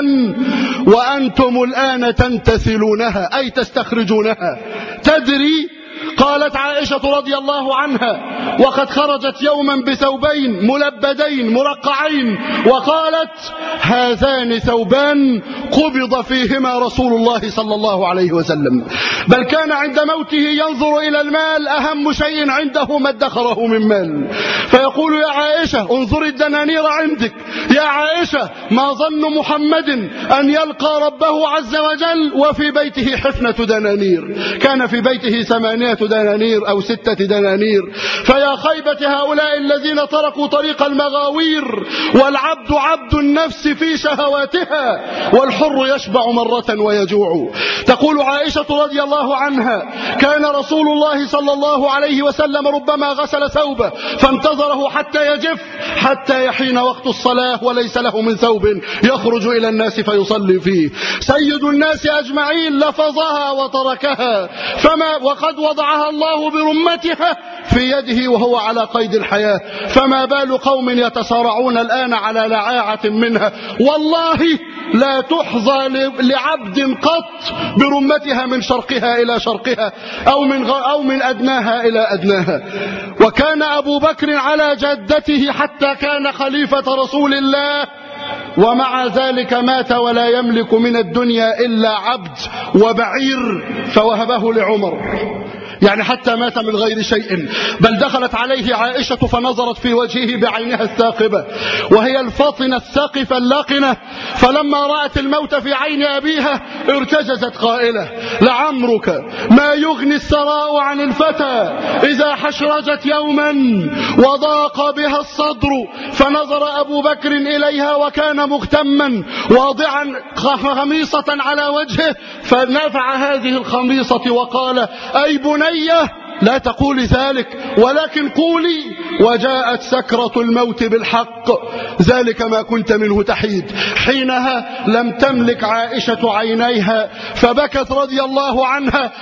وأنتم الآن تنتثلونها، أي تستخرجونها. تدري؟ قالت عائشة رضي الله عنها: وقد خرجت يوما بثوبين ملبدين مرقعين، وقالت: هذان ثوبان قبض فيهما رسول الله صلى الله عليه وسلم. بل كان عند موته ينظر إلى المال، أهم شيء عنده ما ادخره من مال، فيقول: يا عائشة انظري الدنانير عندك، يا عائشة ما ظن محمد أن يلقى ربه عز وجل وفي بيته حفنة دنانير. كان في بيته 8 دنانير أو 6 دنانير. فيا خيبة هؤلاء الذين تركوا طريق المغاوير، والعبد عبد النفس في شهواتها، والحر يشبع مرة ويجوع. تقول عائشة رضي الله عنها: كان رسول الله صلى الله عليه وسلم ربما غسل ثوبه فانتظره حتى يجف، حتى يحين وقت الصلاة وليس له من ثوب يخرج إلى الناس فيصلي فيه. سيد الناس أجمعين لفظها وتركها، وقد وضعها الله برمتها في يده وهو على قيد الحياة، فما بال قوم يتصارعون الآن على لعاعة منها. والله لا تحظى لعبد قط برمتها من شرقها إلى شرقها أو من أدناها إلى أدناها. وكان أبو بكر على جدته حتى كان خليفة رسول الله، ومع ذلك مات ولا يملك من الدنيا إلا عبد وبعير فوهبه لعمر، يعني حتى مات من غير شيء. بل دخلت عليه عائشة فنظرت في وجهه بعينها الثاقبة، وهي الفاطنة الثاقفة اللاقنة، فلما رأت الموت في عين أبيها ارتجزت قائلة: لعمرك ما يغني الثراء عن الفتى إذا حشرجت يوما وضاق بها الصدر. فنظر أبو بكر إليها وكان مغتما واضعا خميصة على وجهه، فنفع هذه الخميصة وقال: أي بني لا تقولي ذلك، ولكن قولي: وجاءت سكرة الموت بالحق، ذلك ما كنت منه تحيد. حينها لم تملك عائشة عينيها فبكت رضي الله عنها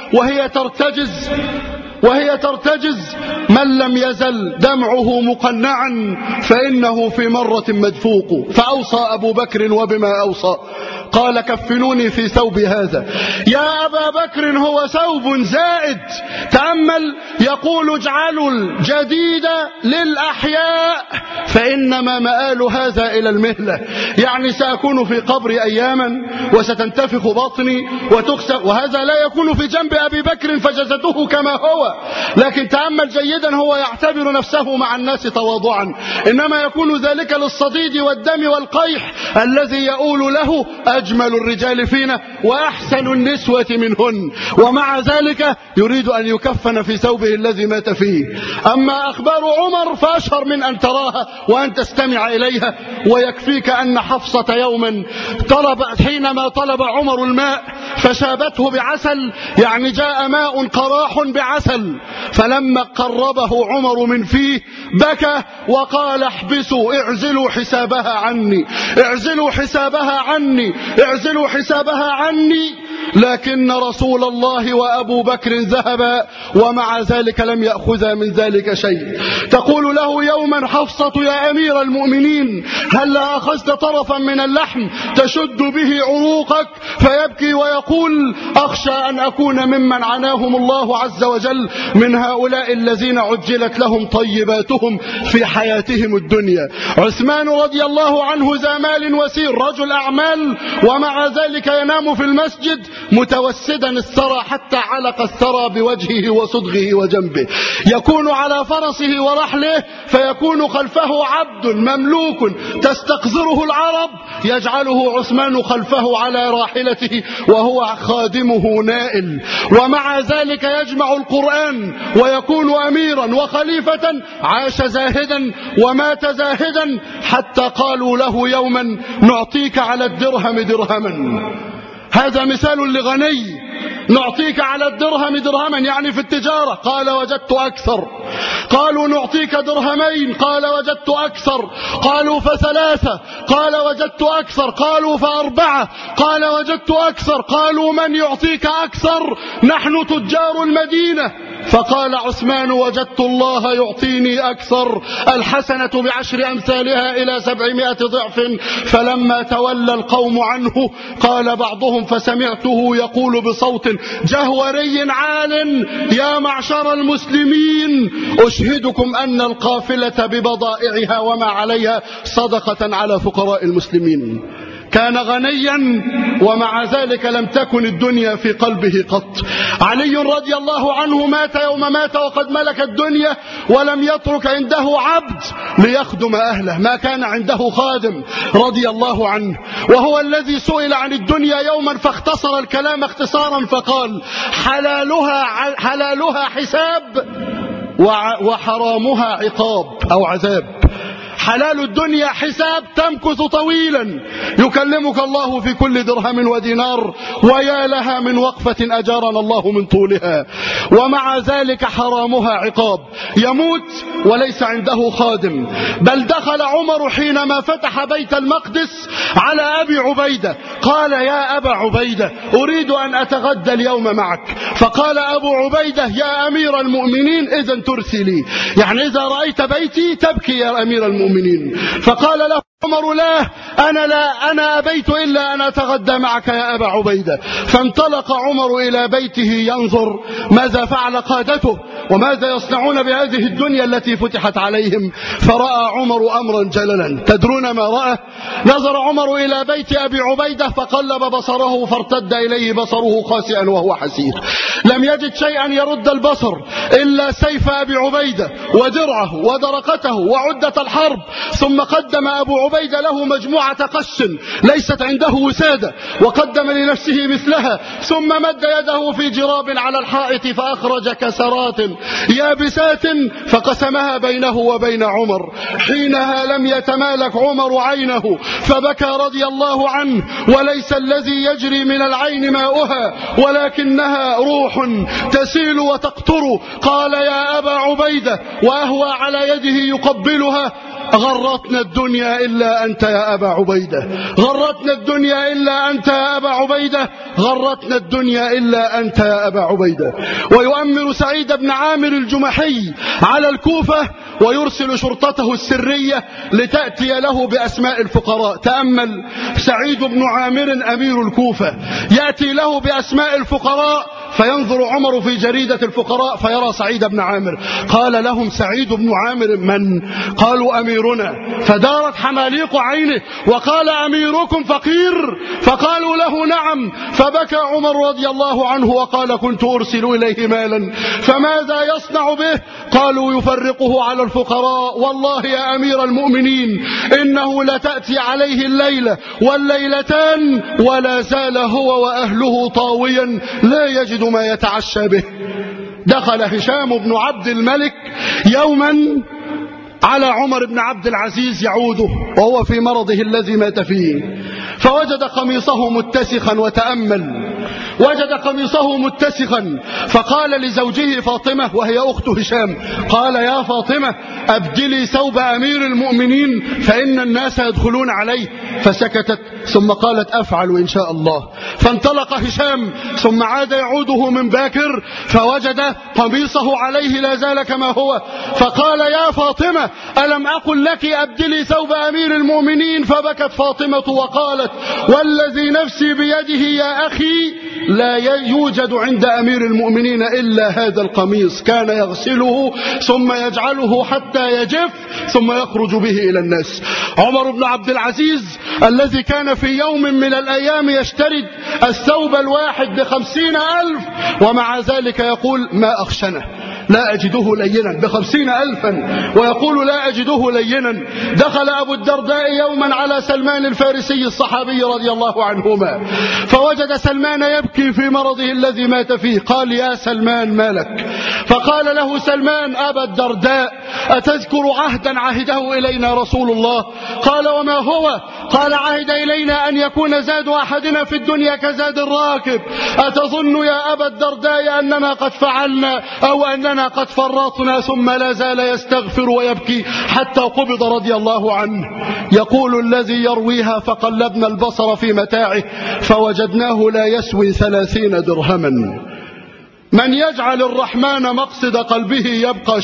وهي ترتجز. من لم يزل دمعه مقنعا فإنه في مرة مدفوق. فأوصى أبو بكر وبما أوصى، قال: كفنوني في ثوب هذا. يا أبا بكر هو ثوب زائد. تأمل، يقول: اجعلوا الجديد للأحياء فإنما مآل هذا إلى المهلة. يعني سأكون في قبري أياما وستنتفخ بطني وتكسر، وهذا لا يكون في جنب أبي بكر فجزته كما هو. لكن تأمل جيدا، هو يعتبر نفسه مع الناس تواضعا، إنما يكون ذلك للصديد والدم والقيح الذي يقول له: وأجمل الرجال فينا وأحسن النسوة منهن، ومع ذلك يريد أن يكفن في ثوبه الذي مات فيه. أما أخبار عمر فأشهر من أن تراها وأن تستمع إليها. ويكفيك أن حفصة يوما حينما طلب عمر الماء فشابته بعسل، يعني جاء ماء قراح بعسل، فلما قربه عمر من فيه بكى وقال احبسوا، اعزلوا حسابها عني، اعزلوا حسابها عني، اعزلوا حسابها عني. لكن رسول الله وأبو بكر ذهبا ومع ذلك لم يأخذا من ذلك شيء. تقول له يوما حفصة يا أمير المؤمنين هل أخذت طرفا من اللحم تشد به عروقك؟ فيبكي ويقول أخشى أن أكون ممن عناهم الله عز وجل من هؤلاء الذين عجلت لهم طيباتهم في حياتهم الدنيا. عثمان رضي الله عنه ذا مال وسير، رجل أعمال، ومع ذلك ينام في المسجد متوسدا الثرى حتى علق الثرى بوجهه وصدغه وجنبه، يكون على فرسه ورحله فيكون خلفه عبد مملوك تستقذره العرب، يجعله عثمان خلفه على راحلته وهو خادمه نائل، ومع ذلك يجمع القرآن ويكون أميرا وخليفة، عاش زاهدا ومات زاهدا، حتى قالوا له يوما نعطيك على الدرهم درهما. هذا مثال لغني، نعطيك على الدرهم درهما يعني في التجارة، قال وجدت أكثر. قالوا نعطيك درهمين، قال وجدت أكثر. قالوا فثلاثة، قال وجدت أكثر. قالوا فأربعة، قال وجدت أكثر. قالوا من يعطيك أكثر؟ نحن تجار المدينة. فقال عثمان وجدت الله يعطيني أكثر، الحسنة بعشر أمثالها إلى 700 ضعف. فلما تولى القوم عنه قال بعضهم فسمعته يقول بصوت جهوري عال يا معشر المسلمين أشهدكم أن القافلة ببضائعها وما عليها صدقة على فقراء المسلمين. كان غنيا ومع ذلك لم تكن الدنيا في قلبه قط. علي رضي الله عنه مات يوم مات وقد ملك الدنيا ولم يترك عنده عبد ليخدم أهله، ما كان عنده خادم رضي الله عنه، وهو الذي سئل عن الدنيا يوما فاختصر الكلام اختصارا فقال حلالها حساب وحرامها عقاب أو عذاب. حلال الدنيا حساب تمكث طويلا، يكلمك الله في كل درهم ودينار، ويا لها من وقفة أجارنا الله من طولها. ومع ذلك حرامها عقاب، يموت وليس عنده خادم. بل دخل عمر حينما فتح بيت المقدس على أبي عبيدة قال يا أبا عبيدة أريد أن أتغدى اليوم معك. فقال أبو عبيدة يا أمير المؤمنين إذن ترسلي، يعني إذا رأيت بيتي تبكي يا أمير المؤمنين. فقال له عمر لا أنا أبيت إلا أن أتغدى معك يا أبا عبيدة. فانطلق عمر إلى بيته ينظر ماذا فعل قادته وماذا يصنعون بهذه الدنيا التي فتحت عليهم. فرأى عمر أمرا جللا، تدرون ما رأى؟ نظر عمر إلى بيت أبي عبيدة فقلب بصره فارتد إليه بصره خاسئا وهو حسير، لم يجد شيئا يرد البصر إلا سيف أبي عبيدة ودرعه ودرقته وعدة الحرب. ثم قدم أبو عبيدة له مجموعة قش ليست عنده وسادة وقدم لنفسه مثلها، ثم مد يده في جراب على الحائط فأخرج كسرات يابسات فقسمها بينه وبين عمر. حينها لم يتمالك عمر عينه فبكى رضي الله عنه، وليس الذي يجري من العين ماؤها ولكنها روح تسيل وتقطر. قال يا أبا عبيدة وأهوى على يده يقبلها غرتنا الدنيا إلا أنت يا أبا عبيدة، غرتنا الدنيا إلا أنت يا أبا عبيدة، غرتنا الدنيا إلا أنت يا أبا عبيدة. ويؤمر سعيد بن عامر الجمحي على الكوفة ويرسل شرطته السرية لتأتي له بأسماء الفقراء. تأمل سعيد بن عامر أمير الكوفة يأتي له بأسماء الفقراء، فينظر عمر في جريدة الفقراء فيرى سعيد بن عامر. قال لهم سعيد بن عامر من؟ قالوا أميرنا. فدارت حماليق عينه وقال أميركم فقير؟ فقالوا له نعم. فبكى عمر رضي الله عنه وقال كنت أرسل إليه مالا فماذا يصنع به؟ قالوا يفرقه على والفقراء: والله يا أمير المؤمنين إنه لتأتي عليه الليلة والليلتان ولا زال هو وأهله طاويا لا يجد ما يتعشى به. دخل هشام بن عبد الملك يوما على عمر بن عبد العزيز يعوده وهو في مرضه الذي مات فيه، فوجد قميصه متسخا وتأمل، وجد قميصه متسخا، فقال لزوجه فاطمة وهي أخت هشام، قال: يا فاطمة أبدلي ثوب أمير المؤمنين فإن الناس يدخلون عليه. فسكتت ثم قالت: أفعل إن شاء الله. فانطلق هشام ثم عاد يعوده من باكر فوجد قميصه عليه لا زال كما هو، فقال: يا فاطمة ألم أقل لك أبدلي ثوب أمير المؤمنين؟ فبكت فاطمة وقالت: والذي نفسي بيده يا أخي لا يوجد عند أمير المؤمنين إلا هذا القميص، كان يغسله ثم يجعله حتى يجف ثم يخرج به إلى الناس. عمر بن عبد العزيز الذي كان في يوم من الأيام يشتري الثوب الواحد ب50,000 ومع ذلك يقول: ما أخشنه لا أجده لينا، ب50,000 ويقول لا أجده لينا. دخل أبو الدرداء يوما على سلمان الفارسي الصحابي رضي الله عنهما فوجد سلمان يبكي في مرضه الذي مات فيه. قال: يا سلمان ما لك؟ فقال له سلمان: أبا الدرداء أتذكر عهدا عهده إلينا رسول الله؟ قال: وما هو؟ قال: عهد إلينا أن يكون زاد أحدنا في الدنيا كزاد الراكب. أتظن يا أبا الدرداء أننا قد فعلنا أو أننا قد فرطنا؟ ثم لا زال يستغفر ويبكي حتى قبض رضي الله عنه. يقول الذي يرويها: فقلبنا البصر في متاعه فوجدناه لا يسوي 30 درهما. من يجعل الرحمن مقصد قلبه يبقى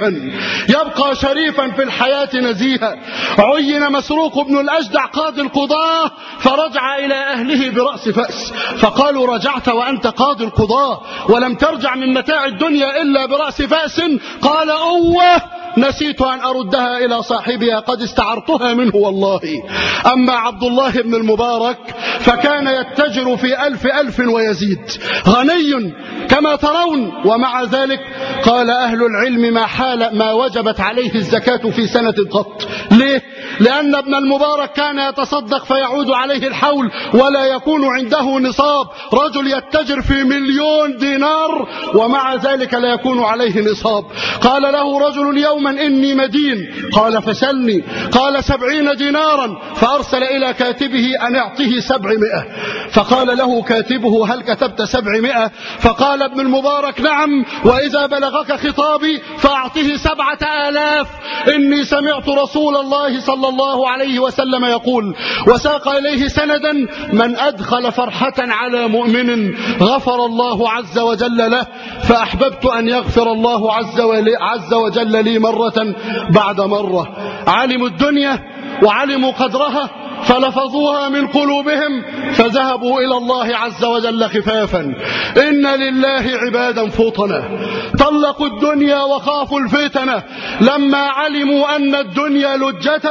شريفا في الحياة نزيها. عين مسروق بن الأجدع قاضي القضاة فرجع إلى أهله برأس فأس، فقالوا: رجعت وأنت قاضي القضاة ولم ترجع من متاع الدنيا إلا برأس فأس؟ قال: أوه نسيت أن أردها إلى صاحبها، قد استعرتها منه والله. أما عبد الله بن المبارك فكان يتجر في 1000 ويزيد، غني كما ترون، ومع ذلك قال أهل العلم ما وجبت عليه الزكاة في سنة قط. ليه؟ لأن ابن المبارك كان يتصدق فيعود عليه الحول ولا يكون عنده نصاب. رجل يتجر في 1,000,000 دينار ومع ذلك لا يكون عليه نصاب. قال له رجل يوما: إني مدين. قال: فسلني. قال: 70 دينارا. فأرسل إلى كاتبه أن يعطيه 700. فقال له كاتبه: هل كتبت 700؟ فقال ابن المبارك: نعم، وإذا بلغك خطابي فأعطه 7,000. إني سمعت رسول الله صلى الله عليه وسلم يقول، وساق إليه سندا: من أدخل فرحة على مؤمن غفر الله عز وجل له. فأحببت أن يغفر الله عز وجل لي مرة بعد مرة. علموا الدنيا وعلموا قدرها فلفظوها من قلوبهم فذهبوا إلى الله عز وجل خفافا. إن لله عبادا فطنا طلقوا الدنيا وخافوا الفتنة، لما علموا أن الدنيا لجة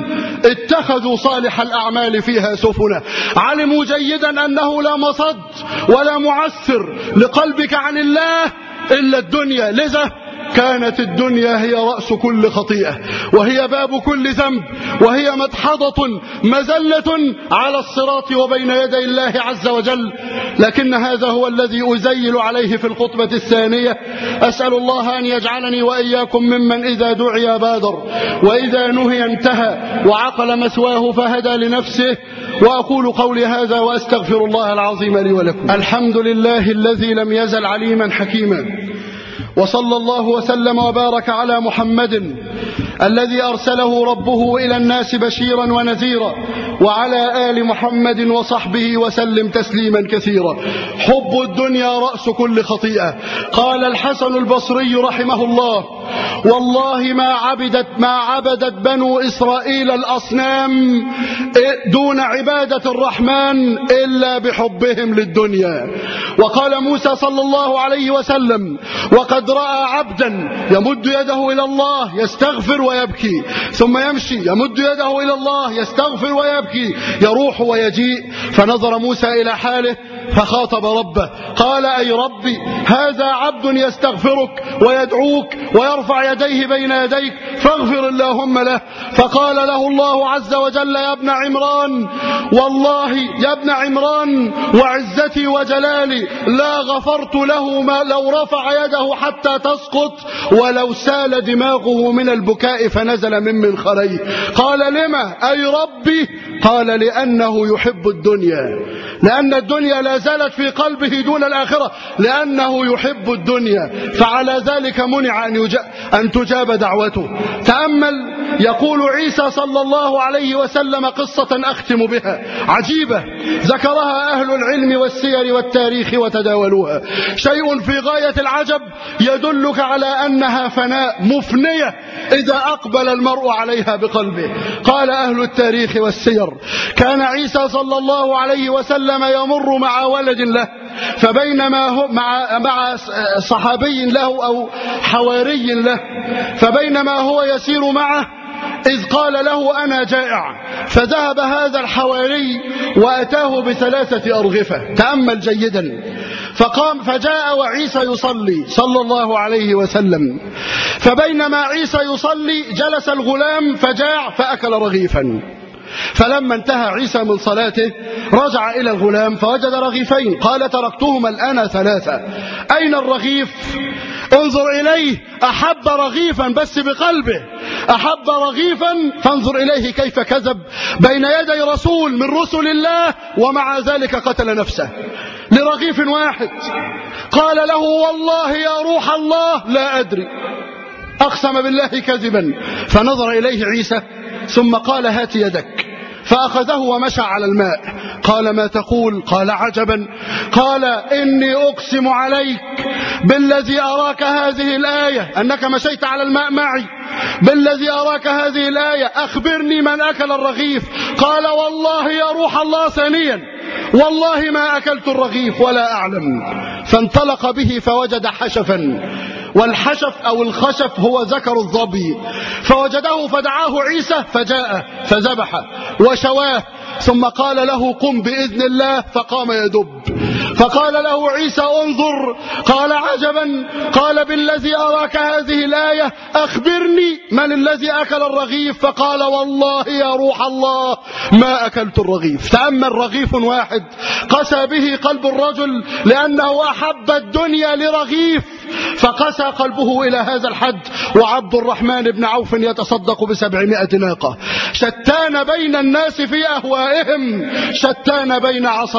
اتخذوا صالح الأعمال فيها سفنا. علموا جيدا أنه لا مصد ولا معسر لقلبك عن الله إلا الدنيا، لذا كانت الدنيا هي رأس كل خطيئة وهي باب كل ذنب وهي مدحضة مزلة على الصراط وبين يدي الله عز وجل. لكن هذا هو الذي أزيل عليه في الخطبة الثانية. أسأل الله أن يجعلني وإياكم ممن إذا دعي بادر وإذا نهي انتهى وعقل مثواه فهدى لنفسه. وأقول قولي هذا وأستغفر الله العظيم لي ولكم. الحمد لله الذي لم يزل عليما حكيما، وصلى الله وسلم وبارك على محمد الذي أرسله ربه إلى الناس بشيرا ونذيرا، وعلى آل محمد وصحبه وسلم تسليما كثيرا. حب الدنيا رأس كل خطيئة. قال الحسن البصري رحمه الله: والله ما عبدت بنو إسرائيل الأصنام دون عبادة الرحمن إلا بحبهم للدنيا. وقال موسى صلى الله عليه وسلم: وقد رأى عبدا يمد يده إلى الله يستغفر ويبكي، ثم يمشي يمد يده إلى الله يستغفر ويبكي، يروح ويجيء. فنظر موسى إلى حاله فخاطب ربه قال أي ربي هذا عبد يستغفرك ويدعوك ويرفع يديه بين يديك فاغفر اللهم له. فقال له الله عز وجل يا ابن عمران والله يا ابن عمران وعزتي وجلالي لا غفرت له ما لو رفع يده حتى تسقط ولو سال دماغه من البكاء فنزل من منخريه. قال لما أي ربي؟ قال لأنه يحب الدنيا، لأن الدنيا لا زالت في قلبه دون الآخرة، لأنه يحب الدنيا فعلى ذلك منع أن تجاب دعوته. تأمل يقول عيسى صلى الله عليه وسلم قصة أختم بها عجيبة ذكرها أهل العلم والسير والتاريخ وتداولوها، شيء في غاية العجب يدلك على أنها فناء مفنية إذا أقبل المرء عليها بقلبه. قال أهل التاريخ والسير كان عيسى صلى الله عليه وسلم يمر مع ولد له، فبينما هو مع صحابي له أو حواري له، فبينما هو يسير معه إذ قال له أنا جائع، فذهب هذا الحواري وأتاه ب3 أرغفة. تأمل جيدا. فقام فجاء وعيسى يصلي صلى الله عليه وسلم، فبينما عيسى يصلي جلس الغلام فجاع فأكل رغيفا، فلما انتهى عيسى من صلاته رجع إلى الغلام فوجد رغيفين، قال تركتهما الآن 3، أين الرغيف؟ انظر إليه، أحب رغيفا بس بقلبه، أحب رغيفا، فانظر إليه كيف كذب بين يدي رسول من رسل الله ومع ذلك قتل نفسه لرغيف واحد. قال له والله يا روح الله لا أدري، أقسم بالله كذبا. فنظر إليه عيسى ثم قال هات يدك، فأخذه ومشى على الماء. قال ما تقول؟ قال عجبا. قال إني أقسم عليك بالذي أراك هذه الآية أنك مشيت على الماء معي، بالذي أراك هذه الآية أخبرني من أكل الرغيف. قال والله يا روح الله ثانيا والله ما أكلت الرغيف ولا أعلم. فانطلق به فوجد حشفا، والحشف أو الخشف هو ذكر الظبي، فوجده فدعاه عيسى فجاء فذبح وشواه، ثم قال له قم بإذن الله، فقام يدب. فقال له عيسى انظر، قال عجبا. قال بالذي أراك هذه الآية أخبرني من الذي أكل الرغيف؟ فقال والله يا روح الله ما أكلت الرغيف. تأمل رغيف واحد قسى به قلب الرجل لأنه أحب الدنيا لرغيف فقسى قلبه إلى هذا الحد. وعبد الرحمن بن عوف يتصدق ب700 ناقة. شتان بين الناس في أهوائهم، شتان بين عصا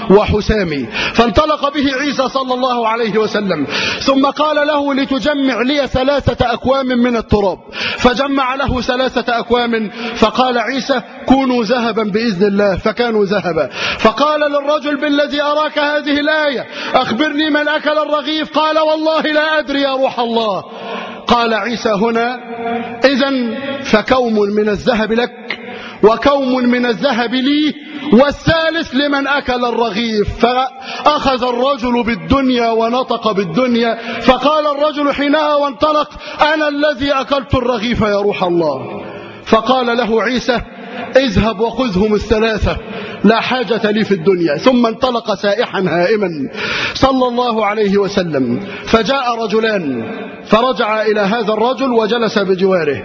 وحسام. فانطلق به عيسى صلى الله عليه وسلم، ثم قال له لتجمع لي 3 أكوام من التراب، فجمع له 3 أكوام. فقال عيسى كونوا ذهبا بإذن الله، فكانوا ذهبا. فقال للرجل بالذي أراك هذه الآية أخبرني من أكل الرغيف؟ قال والله لا أدري يا روح الله. قال عيسى هنا إذن فكوم من الذهب لك وكوم من الذهب لي، والثالث لمن أكل الرغيف. فأخذ الرجل بالدنيا ونطق بالدنيا. فقال الرجل حينها وانطلق أنا الذي أكلت الرغيف يا روح الله. فقال له عيسى اذهب وخذهم ال3 لا حاجة لي في الدنيا. ثم انطلق سائحا هائما صلى الله عليه وسلم. فجاء رجلان فرجع إلى هذا الرجل وجلس بجواره،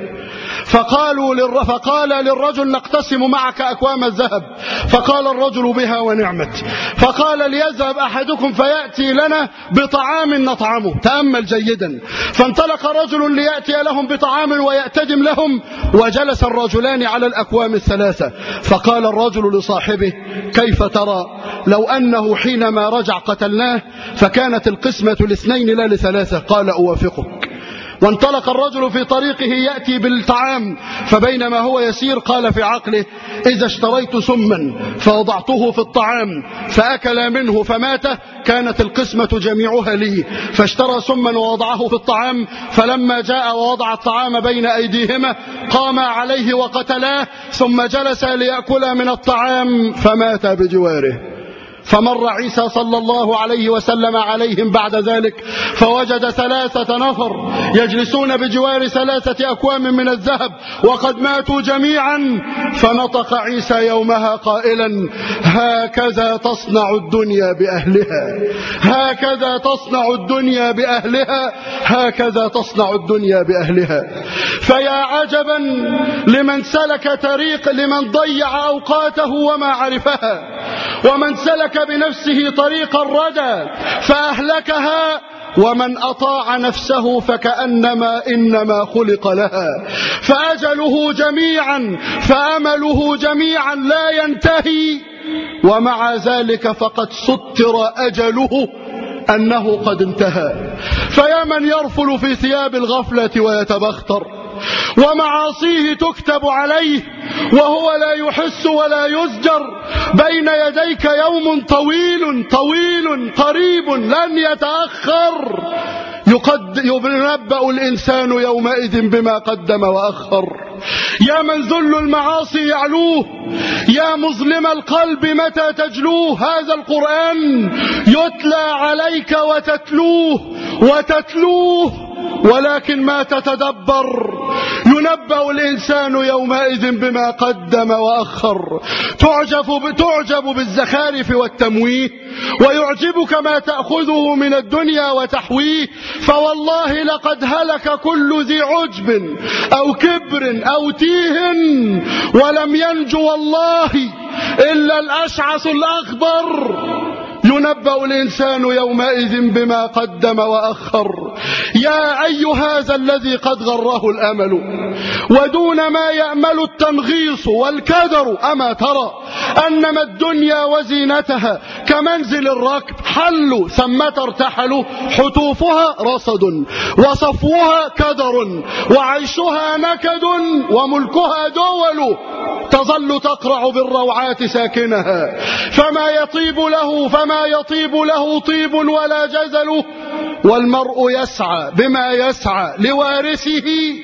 فقال للرجل نقتسم معك أكوام الذهب. فقال الرجل بها ونعمت. فقال ليذهب أحدكم فيأتي لنا بطعام نطعمه. تأمل جيدا. فانطلق رجل ليأتي لهم بطعام ويأتدم لهم، وجلس الرجلان على الأكوام ال3. فقال الرجل لصاحبه كيف ترى لو أنه حينما رجع قتلناه فكانت القسمة ل2 لا ل3؟ قال أوافقك. وانطلق الرجل في طريقه يأتي بالطعام، فبينما هو يسير قال في عقله إذا اشتريت سما فوضعته في الطعام فأكل منه فمات كانت القسمة جميعها لي، فاشترى سما ووضعه في الطعام، فلما جاء ووضع الطعام بين أيديهما قام عليه وقتلاه، ثم جلس ليأكل من الطعام فمات بجواره. فمر عيسى صلى الله عليه وسلم عليهم بعد ذلك فوجد 3 نفر يجلسون بجوار 3 أكوام من الذهب وقد ماتوا جميعا. فنطق عيسى يومها قائلا: هكذا تصنع الدنيا بأهلها، هكذا تصنع الدنيا بأهلها، هكذا تصنع الدنيا بأهلها. فيا عجبا لمن سلك طريق، لمن ضيع أوقاته وما عرفها، ومن سلك بنفسه طريق الردى فأهلكها، ومن أطاع نفسه فكأنما إنما خلق لها. فأجله جميعا فأمله جميعا لا ينتهي، ومع ذلك فقد ستر أجله أنه قد انتهى. فيا من يرفل في ثياب الغفلة ويتبختر ومعاصيه تكتب عليه وهو لا يحس ولا يزجر، بين يديك يوم طويل طويل قريب لن يتأخر، ينبأ الإنسان يومئذ بما قدم وأخر. يا من ذل المعاصي يعلوه، يا مظلم القلب متى تجلوه، هذا القرآن يتلى عليك وتتلوه ولكن ما تتدبر. ينبأ الإنسان يومئذ بما قدم وأخر. تعجب بالزخارف والتمويه، ويعجبك ما تأخذه من الدنيا وتحويه. فوالله لقد هلك كل ذي عجب أو كبر أو تيه، ولم ينجو والله إلا الأشعث الأخبر. ينبأ الإنسان يومئذ بما قدم وأخر. يا أي هذا الذي قد غره الأمل ودون ما يأمل التنغيص والكدر، أما ترى أنما الدنيا وزينتها كمنزل الركب، حلوا ثمة ارتحلوا، حتوفها رصد وصفوها كدر، وعيشها نكد وملكها دول، تظل تقرع بالروعات ساكنها، فما يطيب له طيب ولا جزل، والمرء يسعى بما يسعى لوارثه،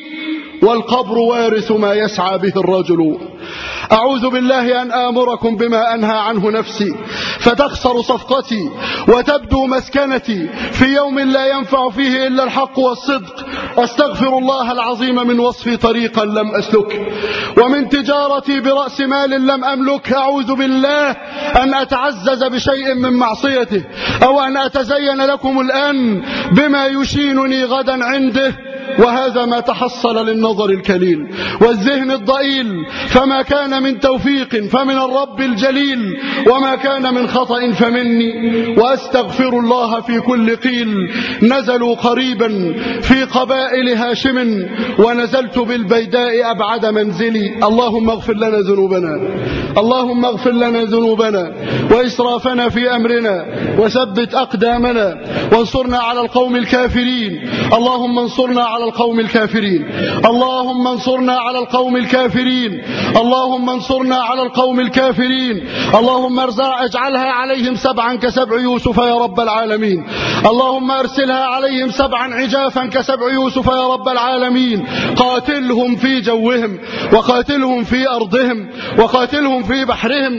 والقبر وارث ما يسعى به الرجل. أعوذ بالله أن آمركم بما أنهى عنه نفسي فتخسر صفقتي وتبدو مسكنتي في يوم لا ينفع فيه إلا الحق والصدق. أستغفر الله العظيم من وصفي طريقا لم أسلك، ومن تجارتي برأس مال لم أملك. أعوذ بالله أن أتعزز بشيء من معصيته، أو أن أتزين لكم الآن بما يشينني غدا عنده، وهذا ما تحصل للنظر الكليل والذهن الضئيل. فما كان من توفيق فمن الرب الجليل، وما كان من خطأ فمني، وأستغفر الله في كل قيل. نزلوا قريبا في قبائل هاشم، ونزلت بالبيداء أبعد منزلي. اللهم اغفر لنا ذنوبنا، اللهم اغفر لنا ذنوبنا وإسرافنا في أمرنا، وثبت أقدامنا، وانصرنا على القوم الكافرين. اللهم انصرنا على القوم الكافرين، اللهم انصرنا على القوم الكافرين، اللهم انصرنا على القوم الكافرين. اللهم اجعلها عليهم 7 كسبع يوسف يا رب العالمين. اللهم ارسلها عليهم 7 عجافا كسبع يوسف يا رب العالمين. قاتلهم في جوهم، وقاتلهم في أرضهم، وقاتلهم في بحرهم،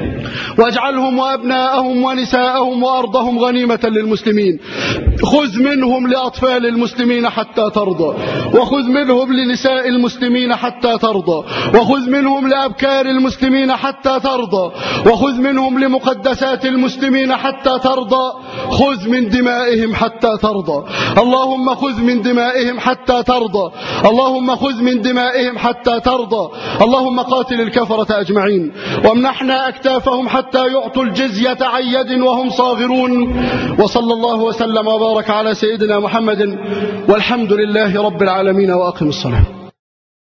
واجعلهم وأبناءهم ونساءهم وأرضهم غنيمة للمسلمين. خذ منهم لأطفال المسلمين حتى ترضى، وخذ منهم لنساء المسلمين حتى ترضى، وخذ منهم لأبكار المسلمين حتى ترضى، وخذ منهم لمقدسات المسلمين حتى ترضى. خذ من دمائهم حتى ترضى، اللهم خذ من دمائهم حتى ترضى، اللهم خذ من دمائهم حتى ترضى. اللهم قاتل الكفرة أجمعين، وامنحنا أكتافهم حتى يعطوا الجزية عن يد وهم صاغرون. وصلى الله وسلم وبارك على سيدنا محمد، والحمد لله رب العالمين، وأقم الصلاة.